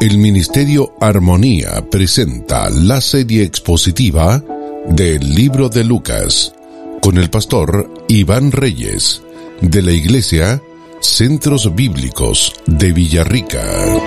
El Ministerio Armonía presenta la serie expositiva del libro de Lucas con el pastor Iván Reyes de la Iglesia Centros Bíblicos de Villarrica.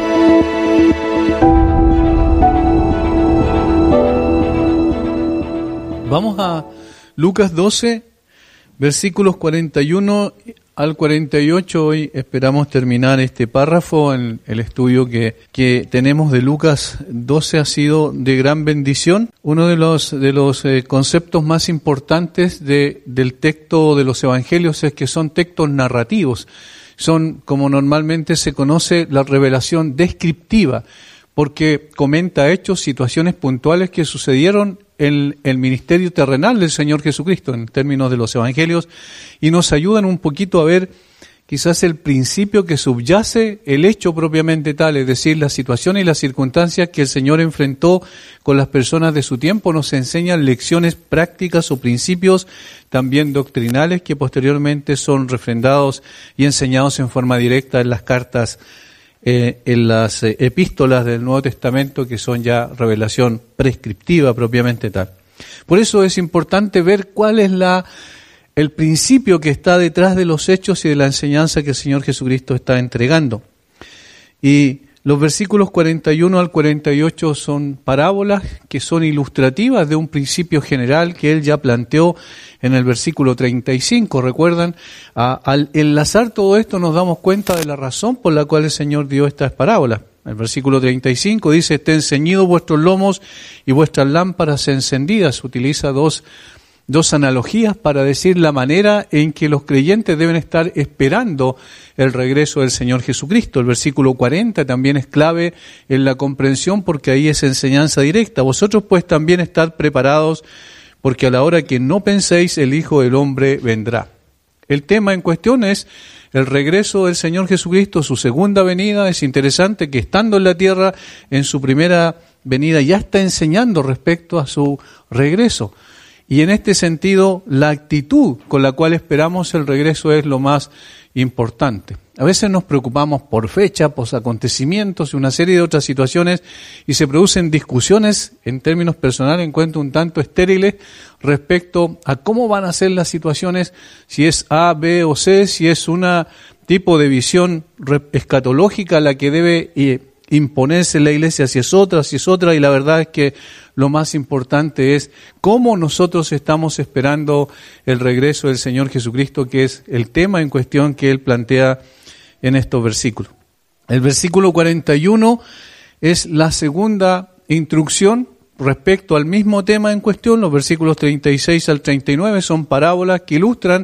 Vamos a Lucas 12, versículos 41 al 48. Hoy esperamos terminar este párrafo. En el estudio que tenemos de Lucas 12 ha sido de gran bendición. Uno de los conceptos más importantes del texto de los evangelios es que son textos narrativos. Son, como normalmente se conoce, la revelación descriptiva, porque comenta hechos, situaciones puntuales que sucedieron en el ministerio terrenal del Señor Jesucristo, en términos de los evangelios, y nos ayudan un poquito a ver quizás el principio que subyace el hecho propiamente tal, es decir, las situaciones y las circunstancias que el Señor enfrentó con las personas de su tiempo. Nos enseñan lecciones prácticas o principios también doctrinales que posteriormente son refrendados y enseñados en forma directa en las cartas, en las epístolas del Nuevo Testamento, que son ya revelación prescriptiva propiamente tal. Por eso es importante ver cuál es el principio que está detrás de los hechos y de la enseñanza que el Señor Jesucristo está entregando. Y los versículos 41 al 48 son parábolas que son ilustrativas de un principio general que Él ya planteó en el versículo 35. ¿Recuerdan? Al enlazar todo esto nos damos cuenta de la razón por la cual el Señor dio estas parábolas. El versículo 35 dice: estén ceñidos vuestros lomos y vuestras lámparas encendidas. Utiliza dos analogías para decir la manera en que los creyentes deben estar esperando el regreso del Señor Jesucristo. El versículo 40 también es clave en la comprensión, porque ahí es enseñanza directa. Vosotros pues también estad preparados, porque a la hora que no penséis el Hijo del Hombre vendrá. El tema en cuestión es el regreso del Señor Jesucristo, su segunda venida. Es interesante que estando en la tierra, en su primera venida ya está enseñando respecto a su regreso. Y en este sentido, la actitud con la cual esperamos el regreso es lo más importante. A veces nos preocupamos por fechas, por acontecimientos y una serie de otras situaciones, y se producen discusiones en términos personales, encuentro un tanto estériles, respecto a cómo van a ser las situaciones, si es A, B o C, si es una tipo de visión escatológica la que debe imponerse en la iglesia, si es otra, y la verdad es que lo más importante es cómo nosotros estamos esperando el regreso del Señor Jesucristo, que es el tema en cuestión que Él plantea en estos versículos. El versículo 41 es la segunda instrucción respecto al mismo tema en cuestión. Los versículos 36 al 39 son parábolas que ilustran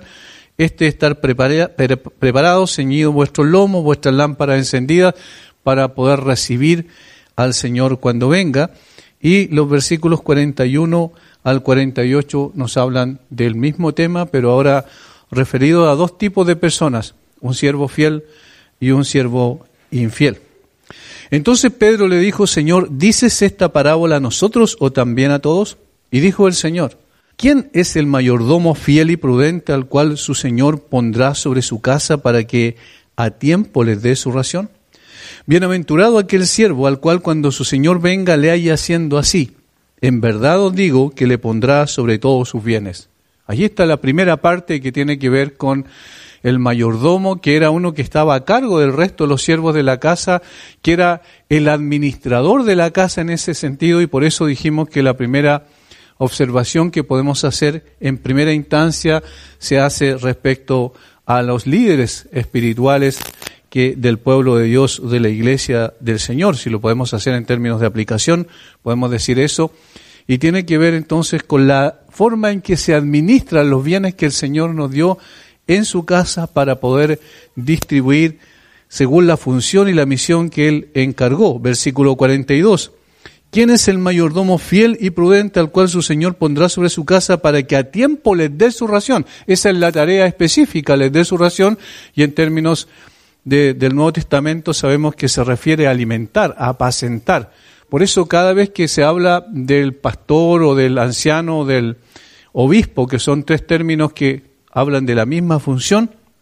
estar preparados, ceñidos vuestros lomos, vuestras lámparas encendidas, para poder recibir al Señor cuando venga. Y los versículos 41 al 48 nos hablan del mismo tema, pero ahora referido a dos tipos de personas: un siervo fiel y un siervo infiel. Entonces Pedro le dijo: Señor, ¿dices esta parábola a nosotros o también a todos? Y dijo el Señor: ¿quién es el mayordomo fiel y prudente al cual su Señor pondrá sobre su casa para que a tiempo les dé su ración? Bienaventurado aquel siervo al cual cuando su Señor venga le haya haciendo así. En verdad os digo que le pondrá sobre todos sus bienes. Allí está la primera parte que tiene que ver con el mayordomo, que era uno que estaba a cargo del resto de los siervos de la casa, que era el administrador de la casa en ese sentido, y por eso dijimos que la primera observación que podemos hacer en primera instancia se hace respecto a los líderes espirituales del pueblo de Dios, de la iglesia del Señor. Si lo podemos hacer en términos de aplicación, podemos decir eso. Y tiene que ver entonces con la forma en que se administran los bienes que el Señor nos dio en su casa para poder distribuir según la función y la misión que Él encargó. Versículo 42. ¿Quién es el mayordomo fiel y prudente al cual su Señor pondrá sobre su casa para que a tiempo les dé su ración? Esa es la tarea específica, les dé su ración, y en términos del Nuevo Testamento sabemos que se refiere a alimentar, a apacentar. Por eso cada vez que se habla del pastor o del anciano o del obispo, que son tres términos que hablan de la misma función,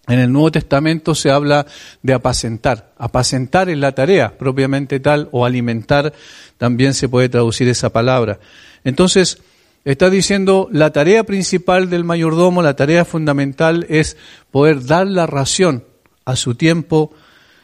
En el Nuevo Testamento se habla de apacentar. Apacentar es la tarea propiamente tal, o alimentar, también se puede traducir esa palabra. Entonces, está diciendo, la tarea principal del mayordomo, la tarea fundamental es poder dar la ración a su tiempo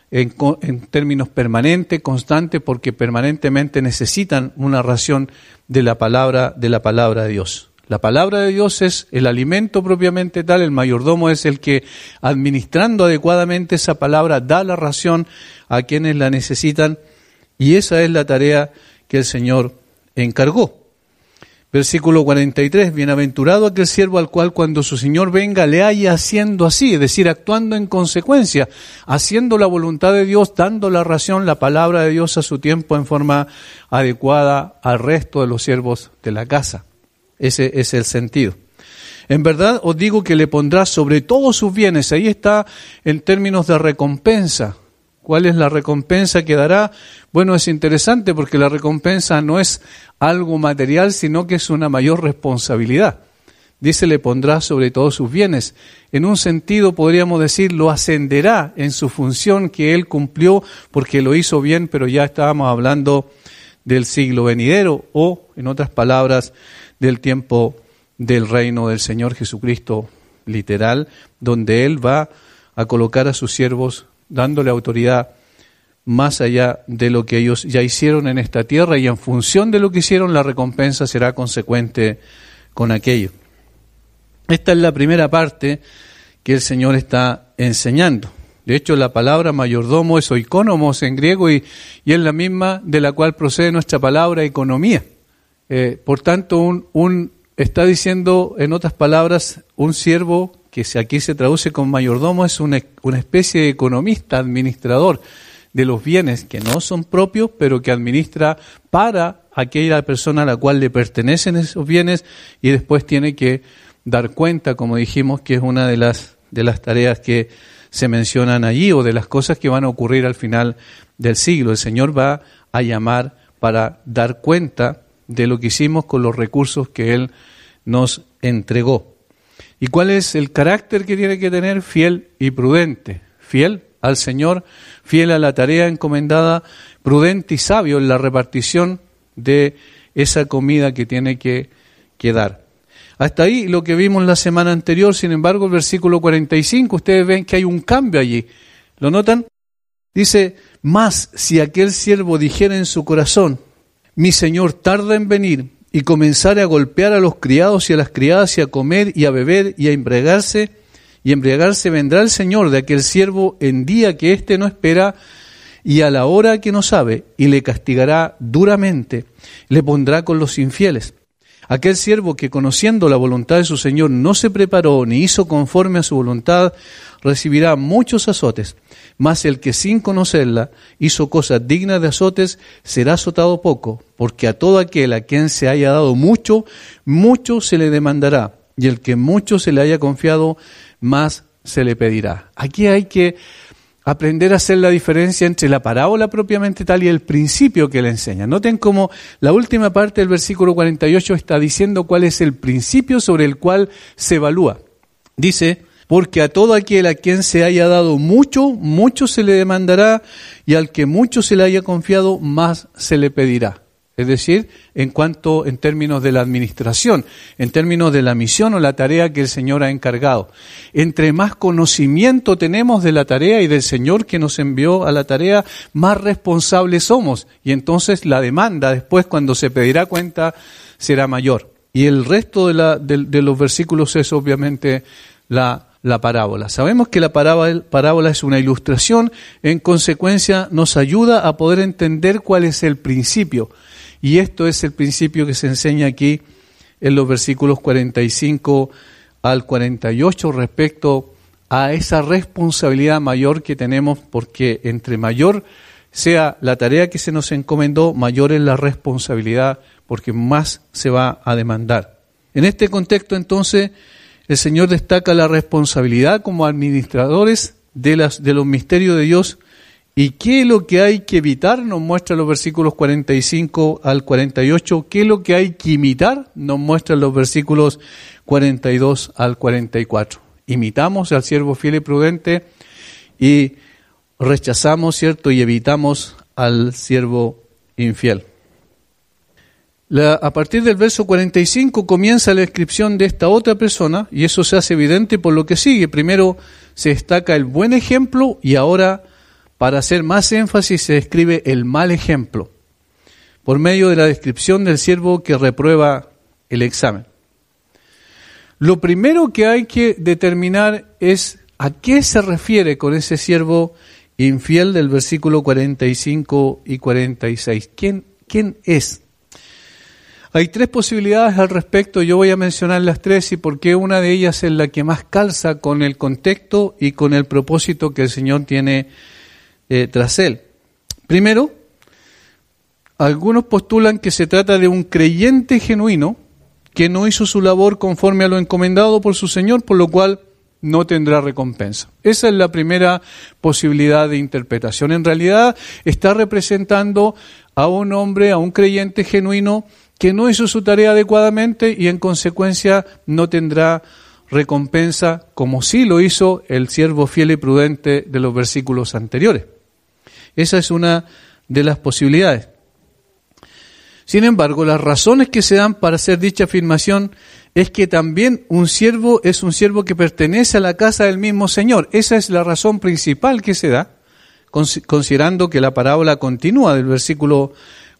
en términos permanentes, constantes, porque permanentemente necesitan una ración de la palabra de Dios. La palabra de Dios es el alimento propiamente tal, el mayordomo es el que, administrando adecuadamente esa palabra, da la ración a quienes la necesitan, y esa es la tarea que el Señor encargó. Versículo 43, bienaventurado aquel siervo al cual cuando su Señor venga le haya haciendo así, es decir, actuando en consecuencia, haciendo la voluntad de Dios, dando la ración, la palabra de Dios a su tiempo en forma adecuada al resto de los siervos de la casa. Ese es el sentido. En verdad os digo que le pondrá sobre todos sus bienes. Ahí está en términos de recompensa. ¿Cuál es la recompensa que dará? Bueno, es interesante porque la recompensa no es algo material, sino que es una mayor responsabilidad. Dice, le pondrá sobre todos sus bienes. En un sentido podríamos decir, lo ascenderá en su función que él cumplió porque lo hizo bien, pero ya estábamos hablando del siglo venidero, o en otras palabras, del tiempo del reino del Señor Jesucristo literal, donde Él va a colocar a sus siervos dándole autoridad más allá de lo que ellos ya hicieron en esta tierra, y en función de lo que hicieron la recompensa será consecuente con aquello. Esta es la primera parte que el Señor está enseñando. De hecho, la palabra mayordomo es oikonomos en griego y es la misma de la cual procede nuestra palabra economía. Por tanto, está diciendo, en otras palabras, un siervo, que aquí se traduce con mayordomo, es una especie de economista, administrador de los bienes que no son propios, pero que administra para aquella persona a la cual le pertenecen esos bienes, y después tiene que dar cuenta, como dijimos, que es una de las tareas que se mencionan allí, o de las cosas que van a ocurrir al final del siglo. El Señor va a llamar para dar cuenta de lo que hicimos con los recursos que Él nos entregó. ¿Y cuál es el carácter que tiene que tener? Fiel y prudente. Fiel al Señor, fiel a la tarea encomendada, prudente y sabio en la repartición de esa comida que tiene que dar. Hasta ahí lo que vimos la semana anterior. Sin embargo, el versículo 45, ustedes ven que hay un cambio allí. ¿Lo notan? Dice, mas si aquel siervo dijera en su corazón, mi señor tarda en venir, y comenzare a golpear a los criados y a las criadas, y a comer y a beber y a embriagarse, vendrá el señor de aquel siervo en día que éste no espera y a la hora que no sabe, y le castigará duramente, le pondrá con los infieles. Aquel siervo que, conociendo la voluntad de su señor, no se preparó ni hizo conforme a su voluntad, recibirá muchos azotes. Mas el que sin conocerla hizo cosas dignas de azotes, será azotado poco, porque a todo aquel a quien se haya dado mucho, mucho se le demandará, y el que mucho se le haya confiado, más se le pedirá. Aquí hay que aprender a hacer la diferencia entre la parábola propiamente tal y el principio que le enseña. Noten cómo la última parte del versículo 48 está diciendo cuál es el principio sobre el cual se evalúa. Dice, porque a todo aquel a quien se haya dado mucho, mucho se le demandará, y al que mucho se le haya confiado, más se le pedirá. Es decir, en términos de la administración, en términos de la misión o la tarea que el Señor ha encargado. Entre más conocimiento tenemos de la tarea y del Señor que nos envió a la tarea, más responsables somos. Y entonces la demanda después, cuando se pedirá cuenta, será mayor. Y el resto de los versículos es obviamente la parábola. Sabemos que la parábola es una ilustración, en consecuencia nos ayuda a poder entender cuál es el principio. Y esto es el principio que se enseña aquí en los versículos 45 al 48 respecto a esa responsabilidad mayor que tenemos, porque entre mayor sea la tarea que se nos encomendó, mayor es la responsabilidad, porque más se va a demandar. En este contexto, entonces, el Señor destaca la responsabilidad como administradores de los misterios de Dios. ¿Y qué es lo que hay que evitar? Nos muestra los versículos 45 al 48. ¿Qué es lo que hay que imitar? Nos muestra los versículos 42 al 44. imitamos al siervo fiel y prudente y rechazamos, ¿cierto? Y evitamos al siervo infiel. A partir del verso 45 comienza la descripción de esta otra persona y eso se hace evidente por lo que sigue. Primero se destaca el buen ejemplo y ahora, para hacer más énfasis, se describe el mal ejemplo por medio de la descripción del siervo que reprueba el examen. Lo primero que hay que determinar es a qué se refiere con ese siervo infiel del versículo 45 y 46. ¿Quién es? Hay tres posibilidades al respecto, yo voy a mencionar las tres y por qué una de ellas es la que más calza con el contexto y con el propósito que el Señor tiene tras él. Primero, algunos postulan que se trata de un creyente genuino que no hizo su labor conforme a lo encomendado por su Señor, por lo cual no tendrá recompensa. Esa es la primera posibilidad de interpretación. En realidad está representando a un hombre, a un creyente genuino que no hizo su tarea adecuadamente y en consecuencia no tendrá recompensa como sí lo hizo el siervo fiel y prudente de los versículos anteriores. Esa es una de las posibilidades. Sin embargo, las razones que se dan para hacer dicha afirmación es que también un siervo es un siervo que pertenece a la casa del mismo Señor. Esa es la razón principal que se da, considerando que la parábola continúa del versículo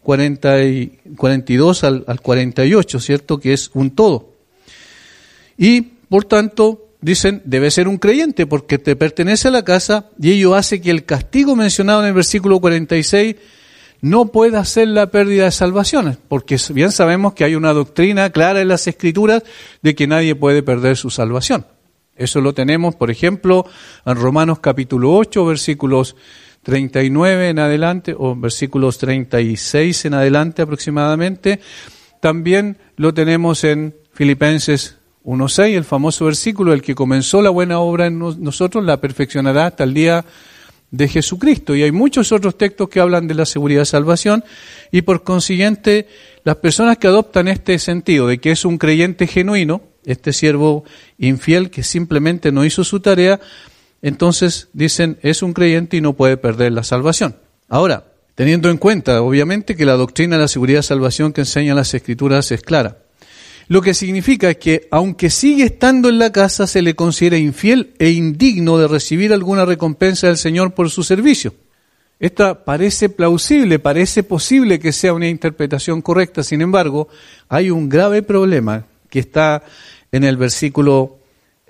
42 al 48, ¿cierto? Que es un todo. Y, por tanto, dicen, debe ser un creyente porque te pertenece a la casa y ello hace que el castigo mencionado en el versículo 46 no pueda ser la pérdida de salvaciones, porque bien sabemos que hay una doctrina clara en las Escrituras de que nadie puede perder su salvación. Eso lo tenemos, por ejemplo, en Romanos capítulo 8, versículos 39 en adelante, o versículos 36 en adelante aproximadamente. También lo tenemos en Filipenses 1:6, el famoso versículo, el que comenzó la buena obra en nosotros la perfeccionará hasta el día de Jesucristo. Y hay muchos otros textos que hablan de la seguridad de salvación y por consiguiente las personas que adoptan este sentido de que es un creyente genuino, este siervo infiel que simplemente no hizo su tarea, entonces dicen es un creyente y no puede perder la salvación. Ahora, teniendo en cuenta obviamente que la doctrina de la seguridad de salvación que enseñan las Escrituras es clara, lo que significa que aunque sigue estando en la casa se le considera infiel e indigno de recibir alguna recompensa del Señor por su servicio. Esta parece plausible, parece posible que sea una interpretación correcta, sin embargo, hay un grave problema que está en el versículo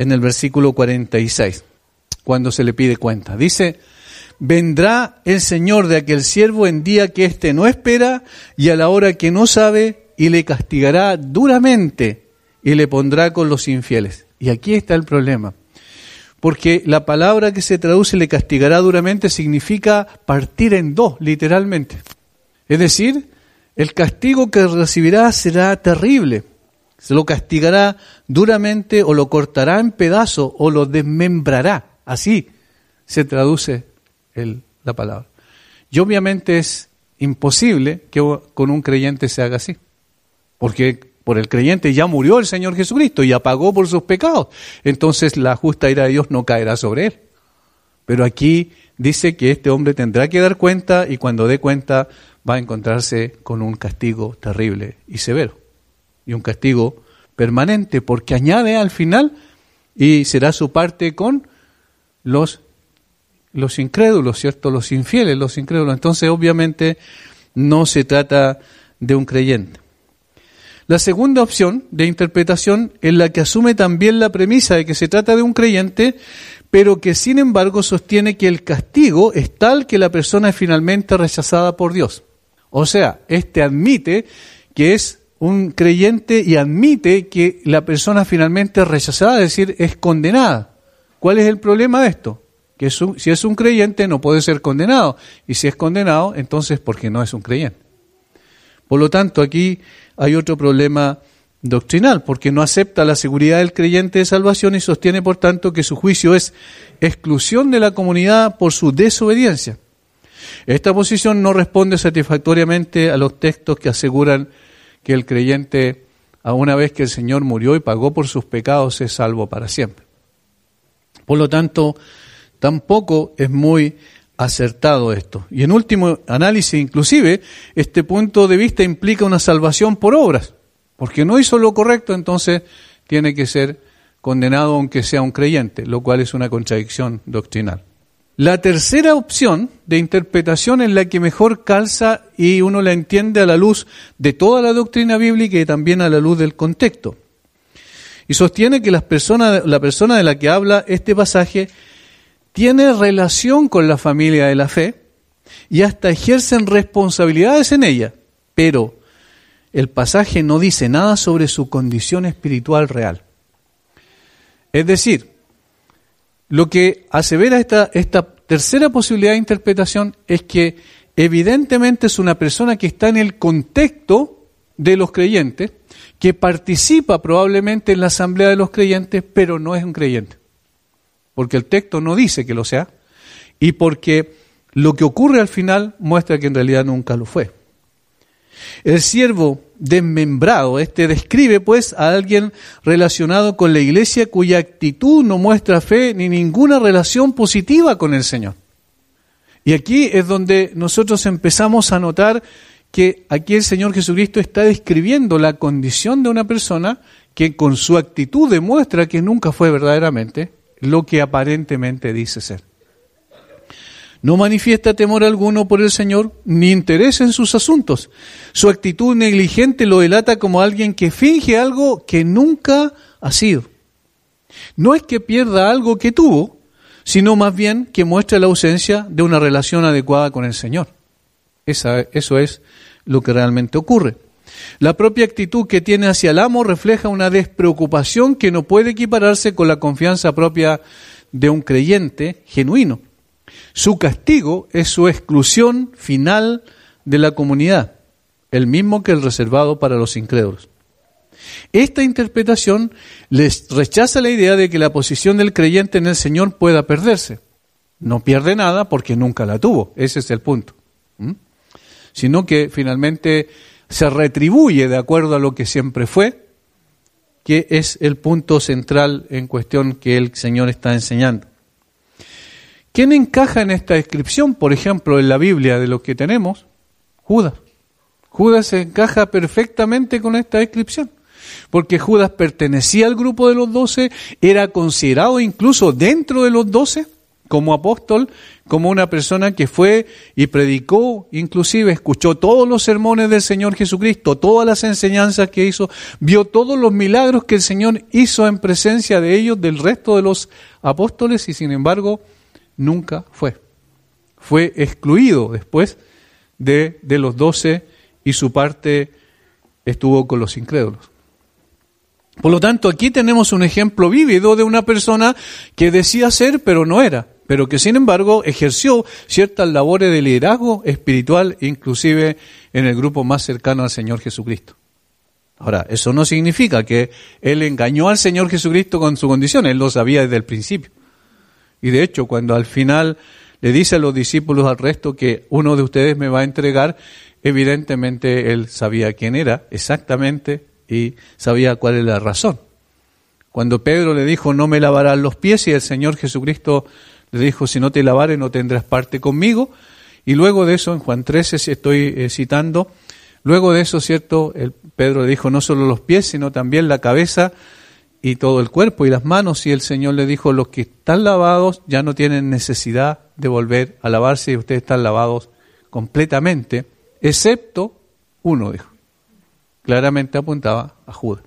46, cuando se le pide cuenta. Dice, vendrá el Señor de aquel siervo en día que éste no espera y a la hora que no sabe, y le castigará duramente y le pondrá con los infieles. Y aquí está el problema. Porque la palabra que se traduce le castigará duramente significa partir en dos, literalmente. Es decir, el castigo que recibirá será terrible. Se lo castigará duramente o lo cortará en pedazos o lo desmembrará. Así se traduce la palabra. Y obviamente es imposible que con un creyente se haga así. Porque por el creyente ya murió el Señor Jesucristo y pagó por sus pecados. Entonces la justa ira de Dios no caerá sobre él. Pero aquí dice que este hombre tendrá que dar cuenta y cuando dé cuenta va a encontrarse con un castigo terrible y severo. Y un castigo permanente porque añade al final y será su parte con los incrédulos, ¿cierto? Los infieles, los incrédulos. Entonces obviamente no se trata de un creyente. La segunda opción de interpretación es la que asume también la premisa de que se trata de un creyente, pero que sin embargo sostiene que el castigo es tal que la persona es finalmente rechazada por Dios. O sea, admite que es un creyente y admite que la persona finalmente es rechazada, es decir, es condenada. ¿Cuál es el problema de esto? Que si es un creyente no puede ser condenado, y si es condenado, entonces porque no es un creyente. Por lo tanto, aquí hay otro problema doctrinal, porque no acepta la seguridad del creyente de salvación y sostiene, por tanto, que su juicio es exclusión de la comunidad por su desobediencia. Esta posición no responde satisfactoriamente a los textos que aseguran que el creyente, a una vez que el Señor murió y pagó por sus pecados, es salvo para siempre. Por lo tanto, tampoco es muy acertado esto. Y en último análisis, inclusive, este punto de vista implica una salvación por obras, porque no hizo lo correcto, entonces tiene que ser condenado aunque sea un creyente, lo cual es una contradicción doctrinal. La tercera opción de interpretación es la que mejor calza y uno la entiende a la luz de toda la doctrina bíblica y también a la luz del contexto. Y sostiene que la persona de la que habla este pasaje tiene relación con la familia de la fe y hasta ejercen responsabilidades en ella, pero el pasaje no dice nada sobre su condición espiritual real. Es decir, lo que asevera esta tercera posibilidad de interpretación es que evidentemente es una persona que está en el contexto de los creyentes, que participa probablemente en la asamblea de los creyentes, pero no es un creyente. Porque el texto no dice que lo sea, y porque lo que ocurre al final muestra que en realidad nunca lo fue. El siervo desmembrado, describe pues a alguien relacionado con la iglesia cuya actitud no muestra fe ni ninguna relación positiva con el Señor. Y aquí es donde nosotros empezamos a notar que aquí el Señor Jesucristo está describiendo la condición de una persona que con su actitud demuestra que nunca fue verdaderamente lo que aparentemente dice ser. No manifiesta temor alguno por el Señor, ni interés en sus asuntos. Su actitud negligente lo delata como alguien que finge algo que nunca ha sido. No es que pierda algo que tuvo, sino más bien que muestra la ausencia de una relación adecuada con el Señor. Eso es lo que realmente ocurre. La propia actitud que tiene hacia el amo refleja una despreocupación que no puede equipararse con la confianza propia de un creyente genuino. Su castigo es su exclusión final de la comunidad, el mismo que el reservado para los incrédulos. Esta interpretación les rechaza la idea de que la posición del creyente en el Señor pueda perderse. No pierde nada porque nunca la tuvo, ese es el punto. Sino que finalmente se retribuye de acuerdo a lo que siempre fue, que es el punto central en cuestión que el Señor está enseñando. ¿Quién encaja en esta descripción? Por ejemplo, en la Biblia de lo que tenemos, Judas. Judas encaja perfectamente con esta descripción, porque Judas pertenecía al grupo de los 12, era considerado incluso dentro de los 12 como apóstol, como una persona que fue y predicó, inclusive escuchó todos los sermones del Señor Jesucristo, todas las enseñanzas que hizo, vio todos los milagros que el Señor hizo en presencia de ellos, del resto de los apóstoles, y sin embargo nunca fue. Fue excluido después de los 12 y su parte estuvo con los incrédulos. Por lo tanto, aquí tenemos un ejemplo vívido de una persona que decía ser, pero no era, pero que sin embargo ejerció ciertas labores de liderazgo espiritual, inclusive en el grupo más cercano al Señor Jesucristo. Ahora, eso no significa que él engañó al Señor Jesucristo con su condición, él lo sabía desde el principio. Y de hecho, cuando al final le dice a los discípulos al resto que uno de ustedes me va a entregar, evidentemente él sabía quién era exactamente y sabía cuál es la razón. Cuando Pedro le dijo, no me lavarás los pies, y el Señor Jesucristo le dijo, si no te lavares no tendrás parte conmigo. Y luego de eso, en Juan 13 estoy citando, luego de eso, ¿cierto? Pedro le dijo, no solo los pies, sino también la cabeza y todo el cuerpo y las manos, y el Señor le dijo, los que están lavados ya no tienen necesidad de volver a lavarse, y ustedes están lavados completamente, excepto uno, dijo. Claramente apuntaba a Judas.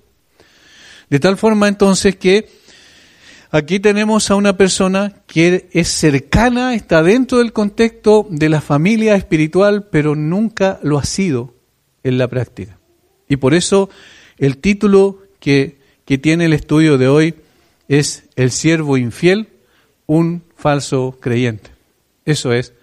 De tal forma entonces que aquí tenemos a una persona que es cercana, está dentro del contexto de la familia espiritual, pero nunca lo ha sido en la práctica. Y por eso el título que tiene el estudio de hoy es El siervo infiel, un falso creyente. Eso es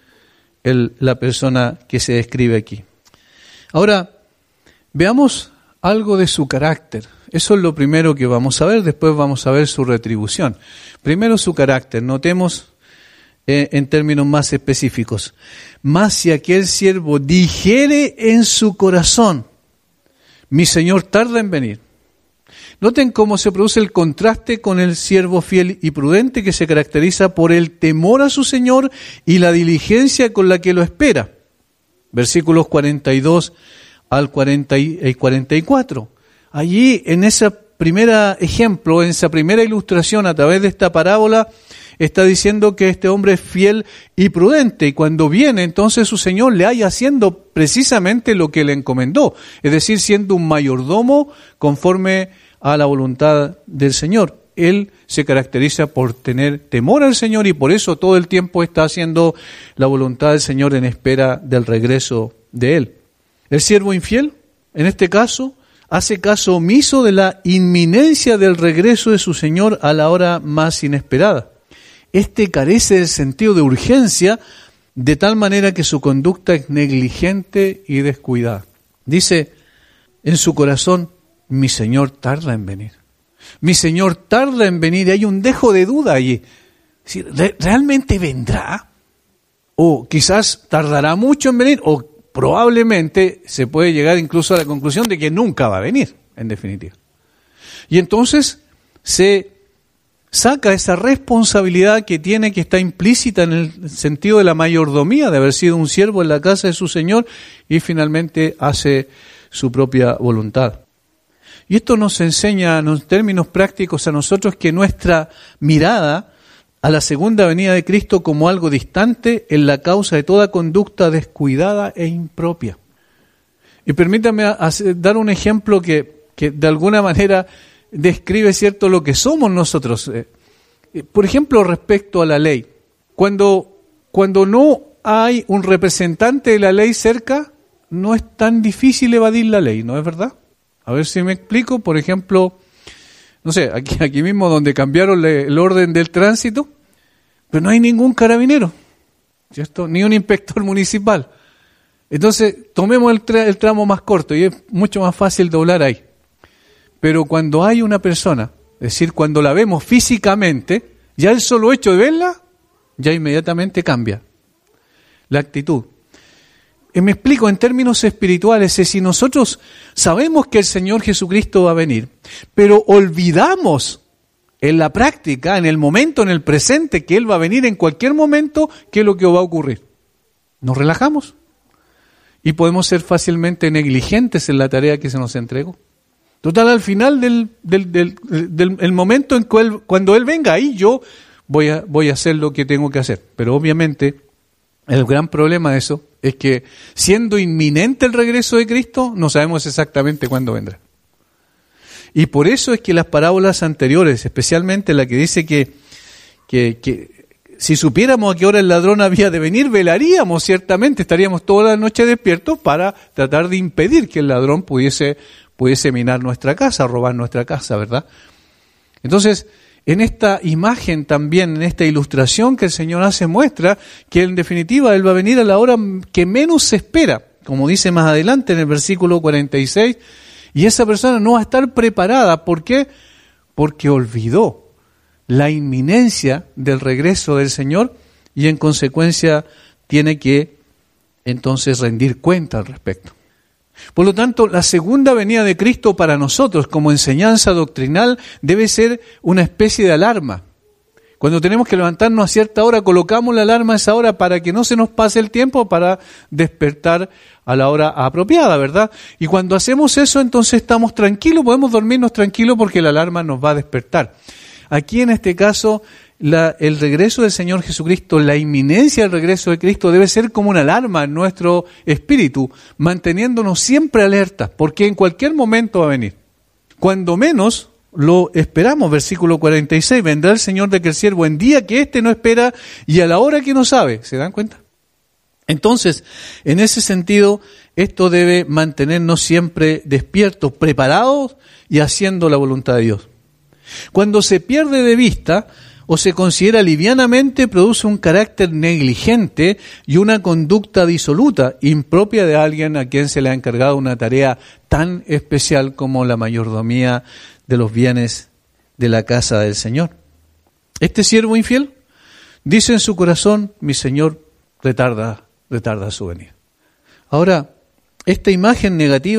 la persona que se describe aquí. Ahora, veamos algo de su carácter. Eso es lo primero que vamos a ver, después vamos a ver su retribución. Primero su carácter, notemos en términos más específicos. Mas si aquel siervo dijere en su corazón, mi Señor tarda en venir, Noten cómo se produce el contraste con el siervo fiel y prudente, que se caracteriza por el temor a su Señor y la diligencia con la que lo espera. Versículos 42 al 44. Allí, en ese primer ejemplo, en esa primera ilustración a través de esta parábola, está diciendo que este hombre es fiel y prudente, y cuando viene entonces su Señor le halla haciendo precisamente lo que le encomendó, es decir, siendo un mayordomo conforme a la voluntad del Señor. Él se caracteriza por tener temor al Señor y por eso todo el tiempo está haciendo la voluntad del Señor en espera del regreso de Él. El siervo infiel, en este caso, hace caso omiso de la inminencia del regreso de su Señor a la hora más inesperada. Este carece del sentido de urgencia, de tal manera que su conducta es negligente y descuidada. Dice en su corazón: mi Señor tarda en venir. Mi Señor tarda en venir. Y hay un dejo de duda allí. Es decir, ¿realmente vendrá? O quizás tardará mucho en venir, o probablemente se puede llegar incluso a la conclusión de que nunca va a venir, en definitiva. Y entonces se saca esa responsabilidad que tiene, que está implícita en el sentido de la mayordomía, de haber sido un siervo en la casa de su Señor, y finalmente hace su propia voluntad. Y esto nos enseña en términos prácticos a nosotros que nuestra mirada a la segunda venida de Cristo como algo distante es la causa de toda conducta descuidada e impropia. Y permítame dar un ejemplo que de alguna manera describe, ¿cierto?, lo que somos nosotros. Por ejemplo, respecto a la ley. Cuando no hay un representante de la ley cerca, no es tan difícil evadir la ley, ¿no es verdad? A ver si me explico. Por ejemplo, no sé, aquí mismo donde cambiaron el orden del tránsito, pero no hay ningún carabinero, ¿cierto? Ni un inspector municipal. Entonces, tomemos el tramo más corto y es mucho más fácil doblar ahí. Pero cuando hay una persona, es decir, cuando la vemos físicamente, ya el solo hecho de verla, ya inmediatamente cambia la actitud. Me explico en términos espirituales, es si nosotros sabemos que el Señor Jesucristo va a venir, pero olvidamos en la práctica, en el momento, en el presente, que Él va a venir en cualquier momento, ¿qué es lo que va a ocurrir? Nos relajamos y podemos ser fácilmente negligentes en la tarea que se nos entregó. Total, al final del momento en cuando Él venga, ahí yo voy a hacer lo que tengo que hacer. Pero obviamente el gran problema de eso es que siendo inminente el regreso de Cristo, no sabemos exactamente cuándo vendrá. Y por eso es que las parábolas anteriores, especialmente la que dice que si supiéramos a qué hora el ladrón había de venir, velaríamos ciertamente, estaríamos toda la noche despiertos para tratar de impedir que el ladrón pudiese minar nuestra casa, robar nuestra casa, ¿verdad? Entonces, en esta imagen también, en esta ilustración que el Señor hace, muestra que en definitiva Él va a venir a la hora que menos se espera, como dice más adelante en el versículo 46, y esa persona no va a estar preparada. ¿Por qué? Porque olvidó la inminencia del regreso del Señor y en consecuencia tiene que entonces rendir cuenta al respecto. Por lo tanto, la segunda venida de Cristo para nosotros como enseñanza doctrinal debe ser una especie de alarma. Cuando tenemos que levantarnos a cierta hora, colocamos la alarma a esa hora para que no se nos pase el tiempo, para despertar a la hora apropiada, ¿verdad? Y cuando hacemos eso, entonces estamos tranquilos, podemos dormirnos tranquilos porque la alarma nos va a despertar. Aquí en este caso, el regreso del Señor Jesucristo, la inminencia del regreso de Cristo debe ser como una alarma en nuestro espíritu, manteniéndonos siempre alertas, porque en cualquier momento va a venir. Cuando menos lo esperamos, versículo 46, vendrá el Señor de aquel siervo en día que éste no espera y a la hora que no sabe. ¿Se dan cuenta? Entonces, en ese sentido, esto debe mantenernos siempre despiertos, preparados y haciendo la voluntad de Dios. Cuando se pierde de vista o se considera livianamente, produce un carácter negligente y una conducta disoluta, impropia de alguien a quien se le ha encargado una tarea tan especial como la mayordomía de los bienes de la casa del Señor. Este siervo infiel dice en su corazón: mi Señor retarda su venida. Ahora, esta imagen negativa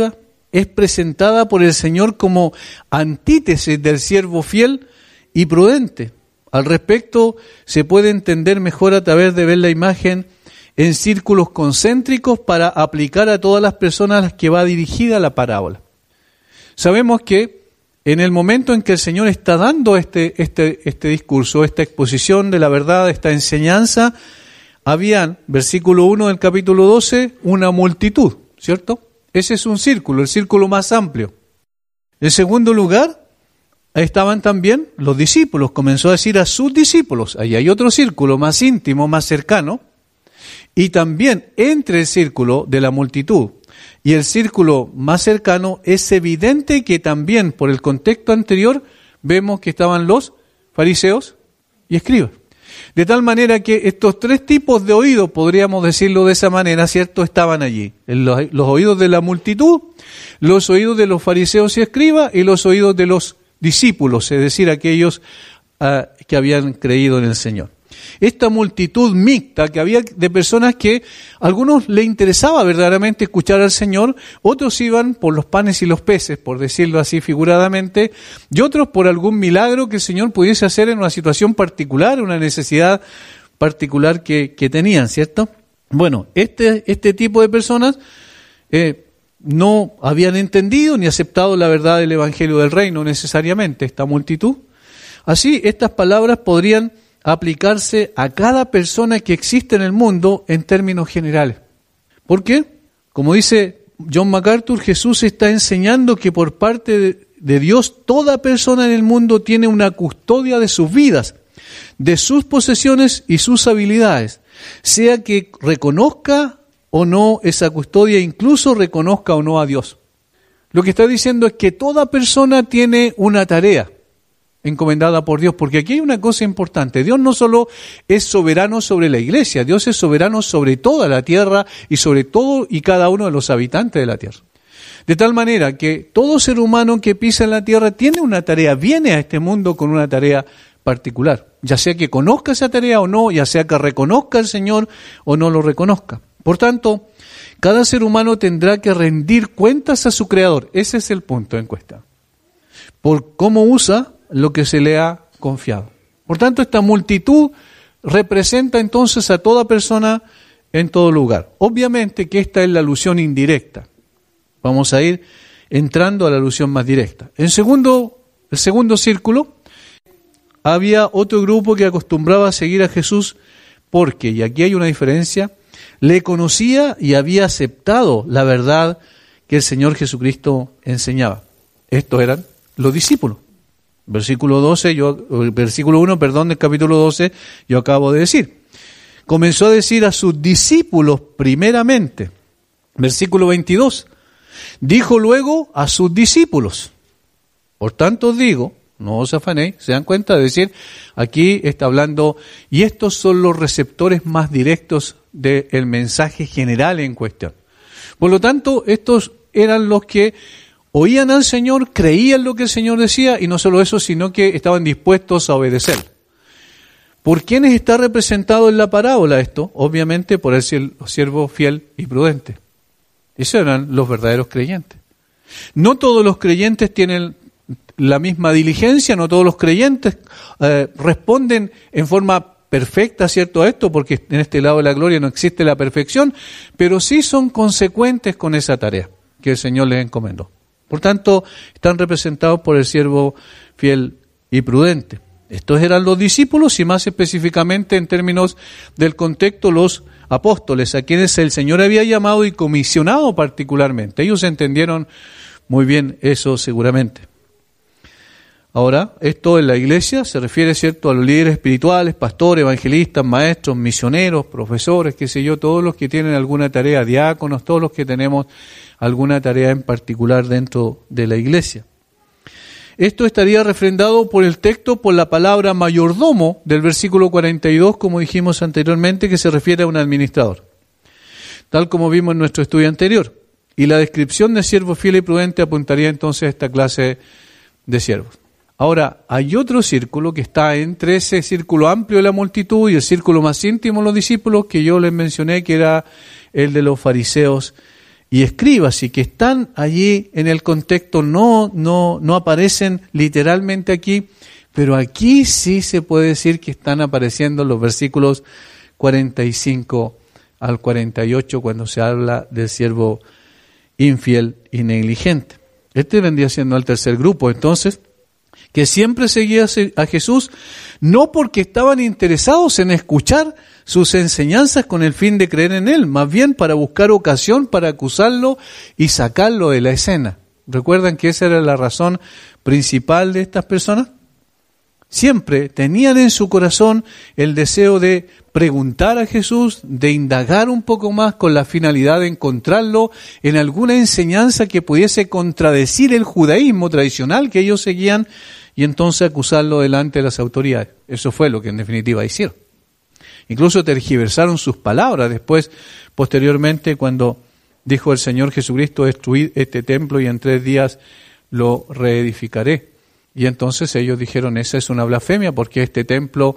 es presentada por el Señor como antítesis del siervo fiel y prudente. Al respecto, se puede entender mejor a través de ver la imagen en círculos concéntricos para aplicar a todas las personas a las que va dirigida la parábola. Sabemos que en el momento en que el Señor está dando este discurso, esta exposición de la verdad, esta enseñanza, habían, versículo 1 del capítulo 12, una multitud, ¿cierto? Ese es un círculo, el círculo más amplio. En segundo lugar, estaban también los discípulos. Comenzó a decir a sus discípulos. Ahí hay otro círculo más íntimo, más cercano. Y también entre el círculo de la multitud y el círculo más cercano es evidente que también por el contexto anterior vemos que estaban los fariseos y escribas. De tal manera que estos tres tipos de oídos, podríamos decirlo de esa manera, ¿cierto?, estaban allí. Los oídos de la multitud, los oídos de los fariseos y escribas y los oídos de los discípulos, es decir, aquellos que habían creído en el Señor. Esta multitud mixta que había de personas que a algunos les interesaba verdaderamente escuchar al Señor, otros iban por los panes y los peces, por decirlo así figuradamente, y otros por algún milagro que el Señor pudiese hacer en una situación particular, una necesidad particular que tenían, ¿cierto? Bueno, este tipo de personas no habían entendido ni aceptado la verdad del Evangelio del Reino necesariamente, esta multitud. Así, estas palabras podrían aplicarse a cada persona que existe en el mundo en términos generales. ¿Por qué? Como dice John MacArthur, Jesús está enseñando que por parte de Dios toda persona en el mundo tiene una custodia de sus vidas, de sus posesiones y sus habilidades, sea que reconozca o no esa custodia, incluso reconozca o no a Dios. Lo que está diciendo es que toda persona tiene una tarea encomendada por Dios, porque aquí hay una cosa importante. Dios no solo es soberano sobre la iglesia, Dios es soberano sobre toda la tierra y sobre todo y cada uno de los habitantes de la tierra. De tal manera que todo ser humano que pisa en la tierra tiene una tarea, viene a este mundo con una tarea particular, ya sea que conozca esa tarea o no, ya sea que reconozca al Señor o no lo reconozca. Por tanto, cada ser humano tendrá que rendir cuentas a su Creador. Ese es el punto en cuestión. Por cómo usa lo que se le ha confiado. Por tanto, esta multitud representa entonces a toda persona en todo lugar. Obviamente que esta es la alusión indirecta. Vamos a ir entrando a la alusión más directa. El segundo círculo, había otro grupo que acostumbraba a seguir a Jesús porque, y aquí hay una diferencia, le conocía y había aceptado la verdad que el Señor Jesucristo enseñaba. Estos eran los discípulos. Versículo 1, del capítulo 12, yo acabo de decir. Comenzó a decir a sus discípulos primeramente. Versículo 22. Dijo luego a sus discípulos. Por tanto os digo, no os afanéis, se dan cuenta de decir, aquí está hablando, y estos son los receptores más directos del mensaje general en cuestión. Por lo tanto, estos eran los que oían al Señor, creían lo que el Señor decía, y no solo eso, sino que estaban dispuestos a obedecer. ¿Por quiénes está representado en la parábola esto? Obviamente por el siervo fiel y prudente. Esos eran los verdaderos creyentes. No todos los creyentes tienen la misma diligencia, no todos los creyentes responden en forma perfecta, ¿cierto?, a esto, porque en este lado de la gloria no existe la perfección, pero sí son consecuentes con esa tarea que el Señor les encomendó. Por tanto, están representados por el siervo fiel y prudente. Estos eran los discípulos y más específicamente en términos del contexto los apóstoles, a quienes el Señor había llamado y comisionado particularmente. Ellos entendieron muy bien eso seguramente. Ahora, esto en la iglesia se refiere, ¿cierto?, a los líderes espirituales, pastores, evangelistas, maestros, misioneros, profesores, qué sé yo, todos los que tienen alguna tarea, diáconos, todos los que tenemos alguna tarea en particular dentro de la iglesia. Esto estaría refrendado por el texto, por la palabra mayordomo del versículo 42, como dijimos anteriormente, que se refiere a un administrador, tal como vimos en nuestro estudio anterior. Y la descripción de siervo fiel y prudente apuntaría entonces a esta clase de siervos. Ahora, hay otro círculo que está entre ese círculo amplio de la multitud y el círculo más íntimo de los discípulos que yo les mencioné, que era el de los fariseos y escribas, y que están allí en el contexto, no aparecen literalmente aquí, pero aquí sí se puede decir que están apareciendo los versículos 45 al 48 cuando se habla del siervo infiel y negligente. Este vendría siendo el tercer grupo, entonces, que siempre seguía a Jesús, no porque estaban interesados en escuchar sus enseñanzas con el fin de creer en Él, más bien para buscar ocasión para acusarlo y sacarlo de la escena. ¿Recuerdan que esa era la razón principal de estas personas? Siempre tenían en su corazón el deseo de preguntar a Jesús, de indagar un poco más con la finalidad de encontrarlo en alguna enseñanza que pudiese contradecir el judaísmo tradicional que ellos seguían y entonces acusarlo delante de las autoridades. Eso fue lo que en definitiva hicieron. Incluso tergiversaron sus palabras después, posteriormente, cuando dijo el Señor Jesucristo: destruid este templo y en 3 días lo reedificaré. Y entonces ellos dijeron: esa es una blasfemia, porque este templo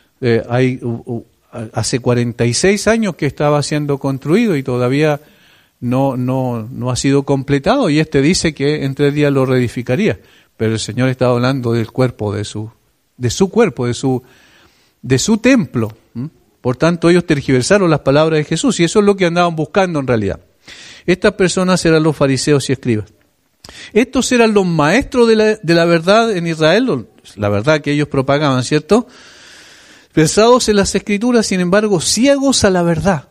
hace 46 años que estaba siendo construido y todavía no ha sido completado, y este dice que en 3 días lo reedificaría. Pero el Señor estaba hablando del cuerpo, de su cuerpo, de su templo. Por tanto, ellos tergiversaron las palabras de Jesús, y eso es lo que andaban buscando en realidad. Estas personas eran los fariseos y escribas. Estos eran los maestros de la verdad en Israel, la verdad que ellos propagaban, ¿cierto? Versados en las Escrituras, sin embargo, ciegos a la verdad,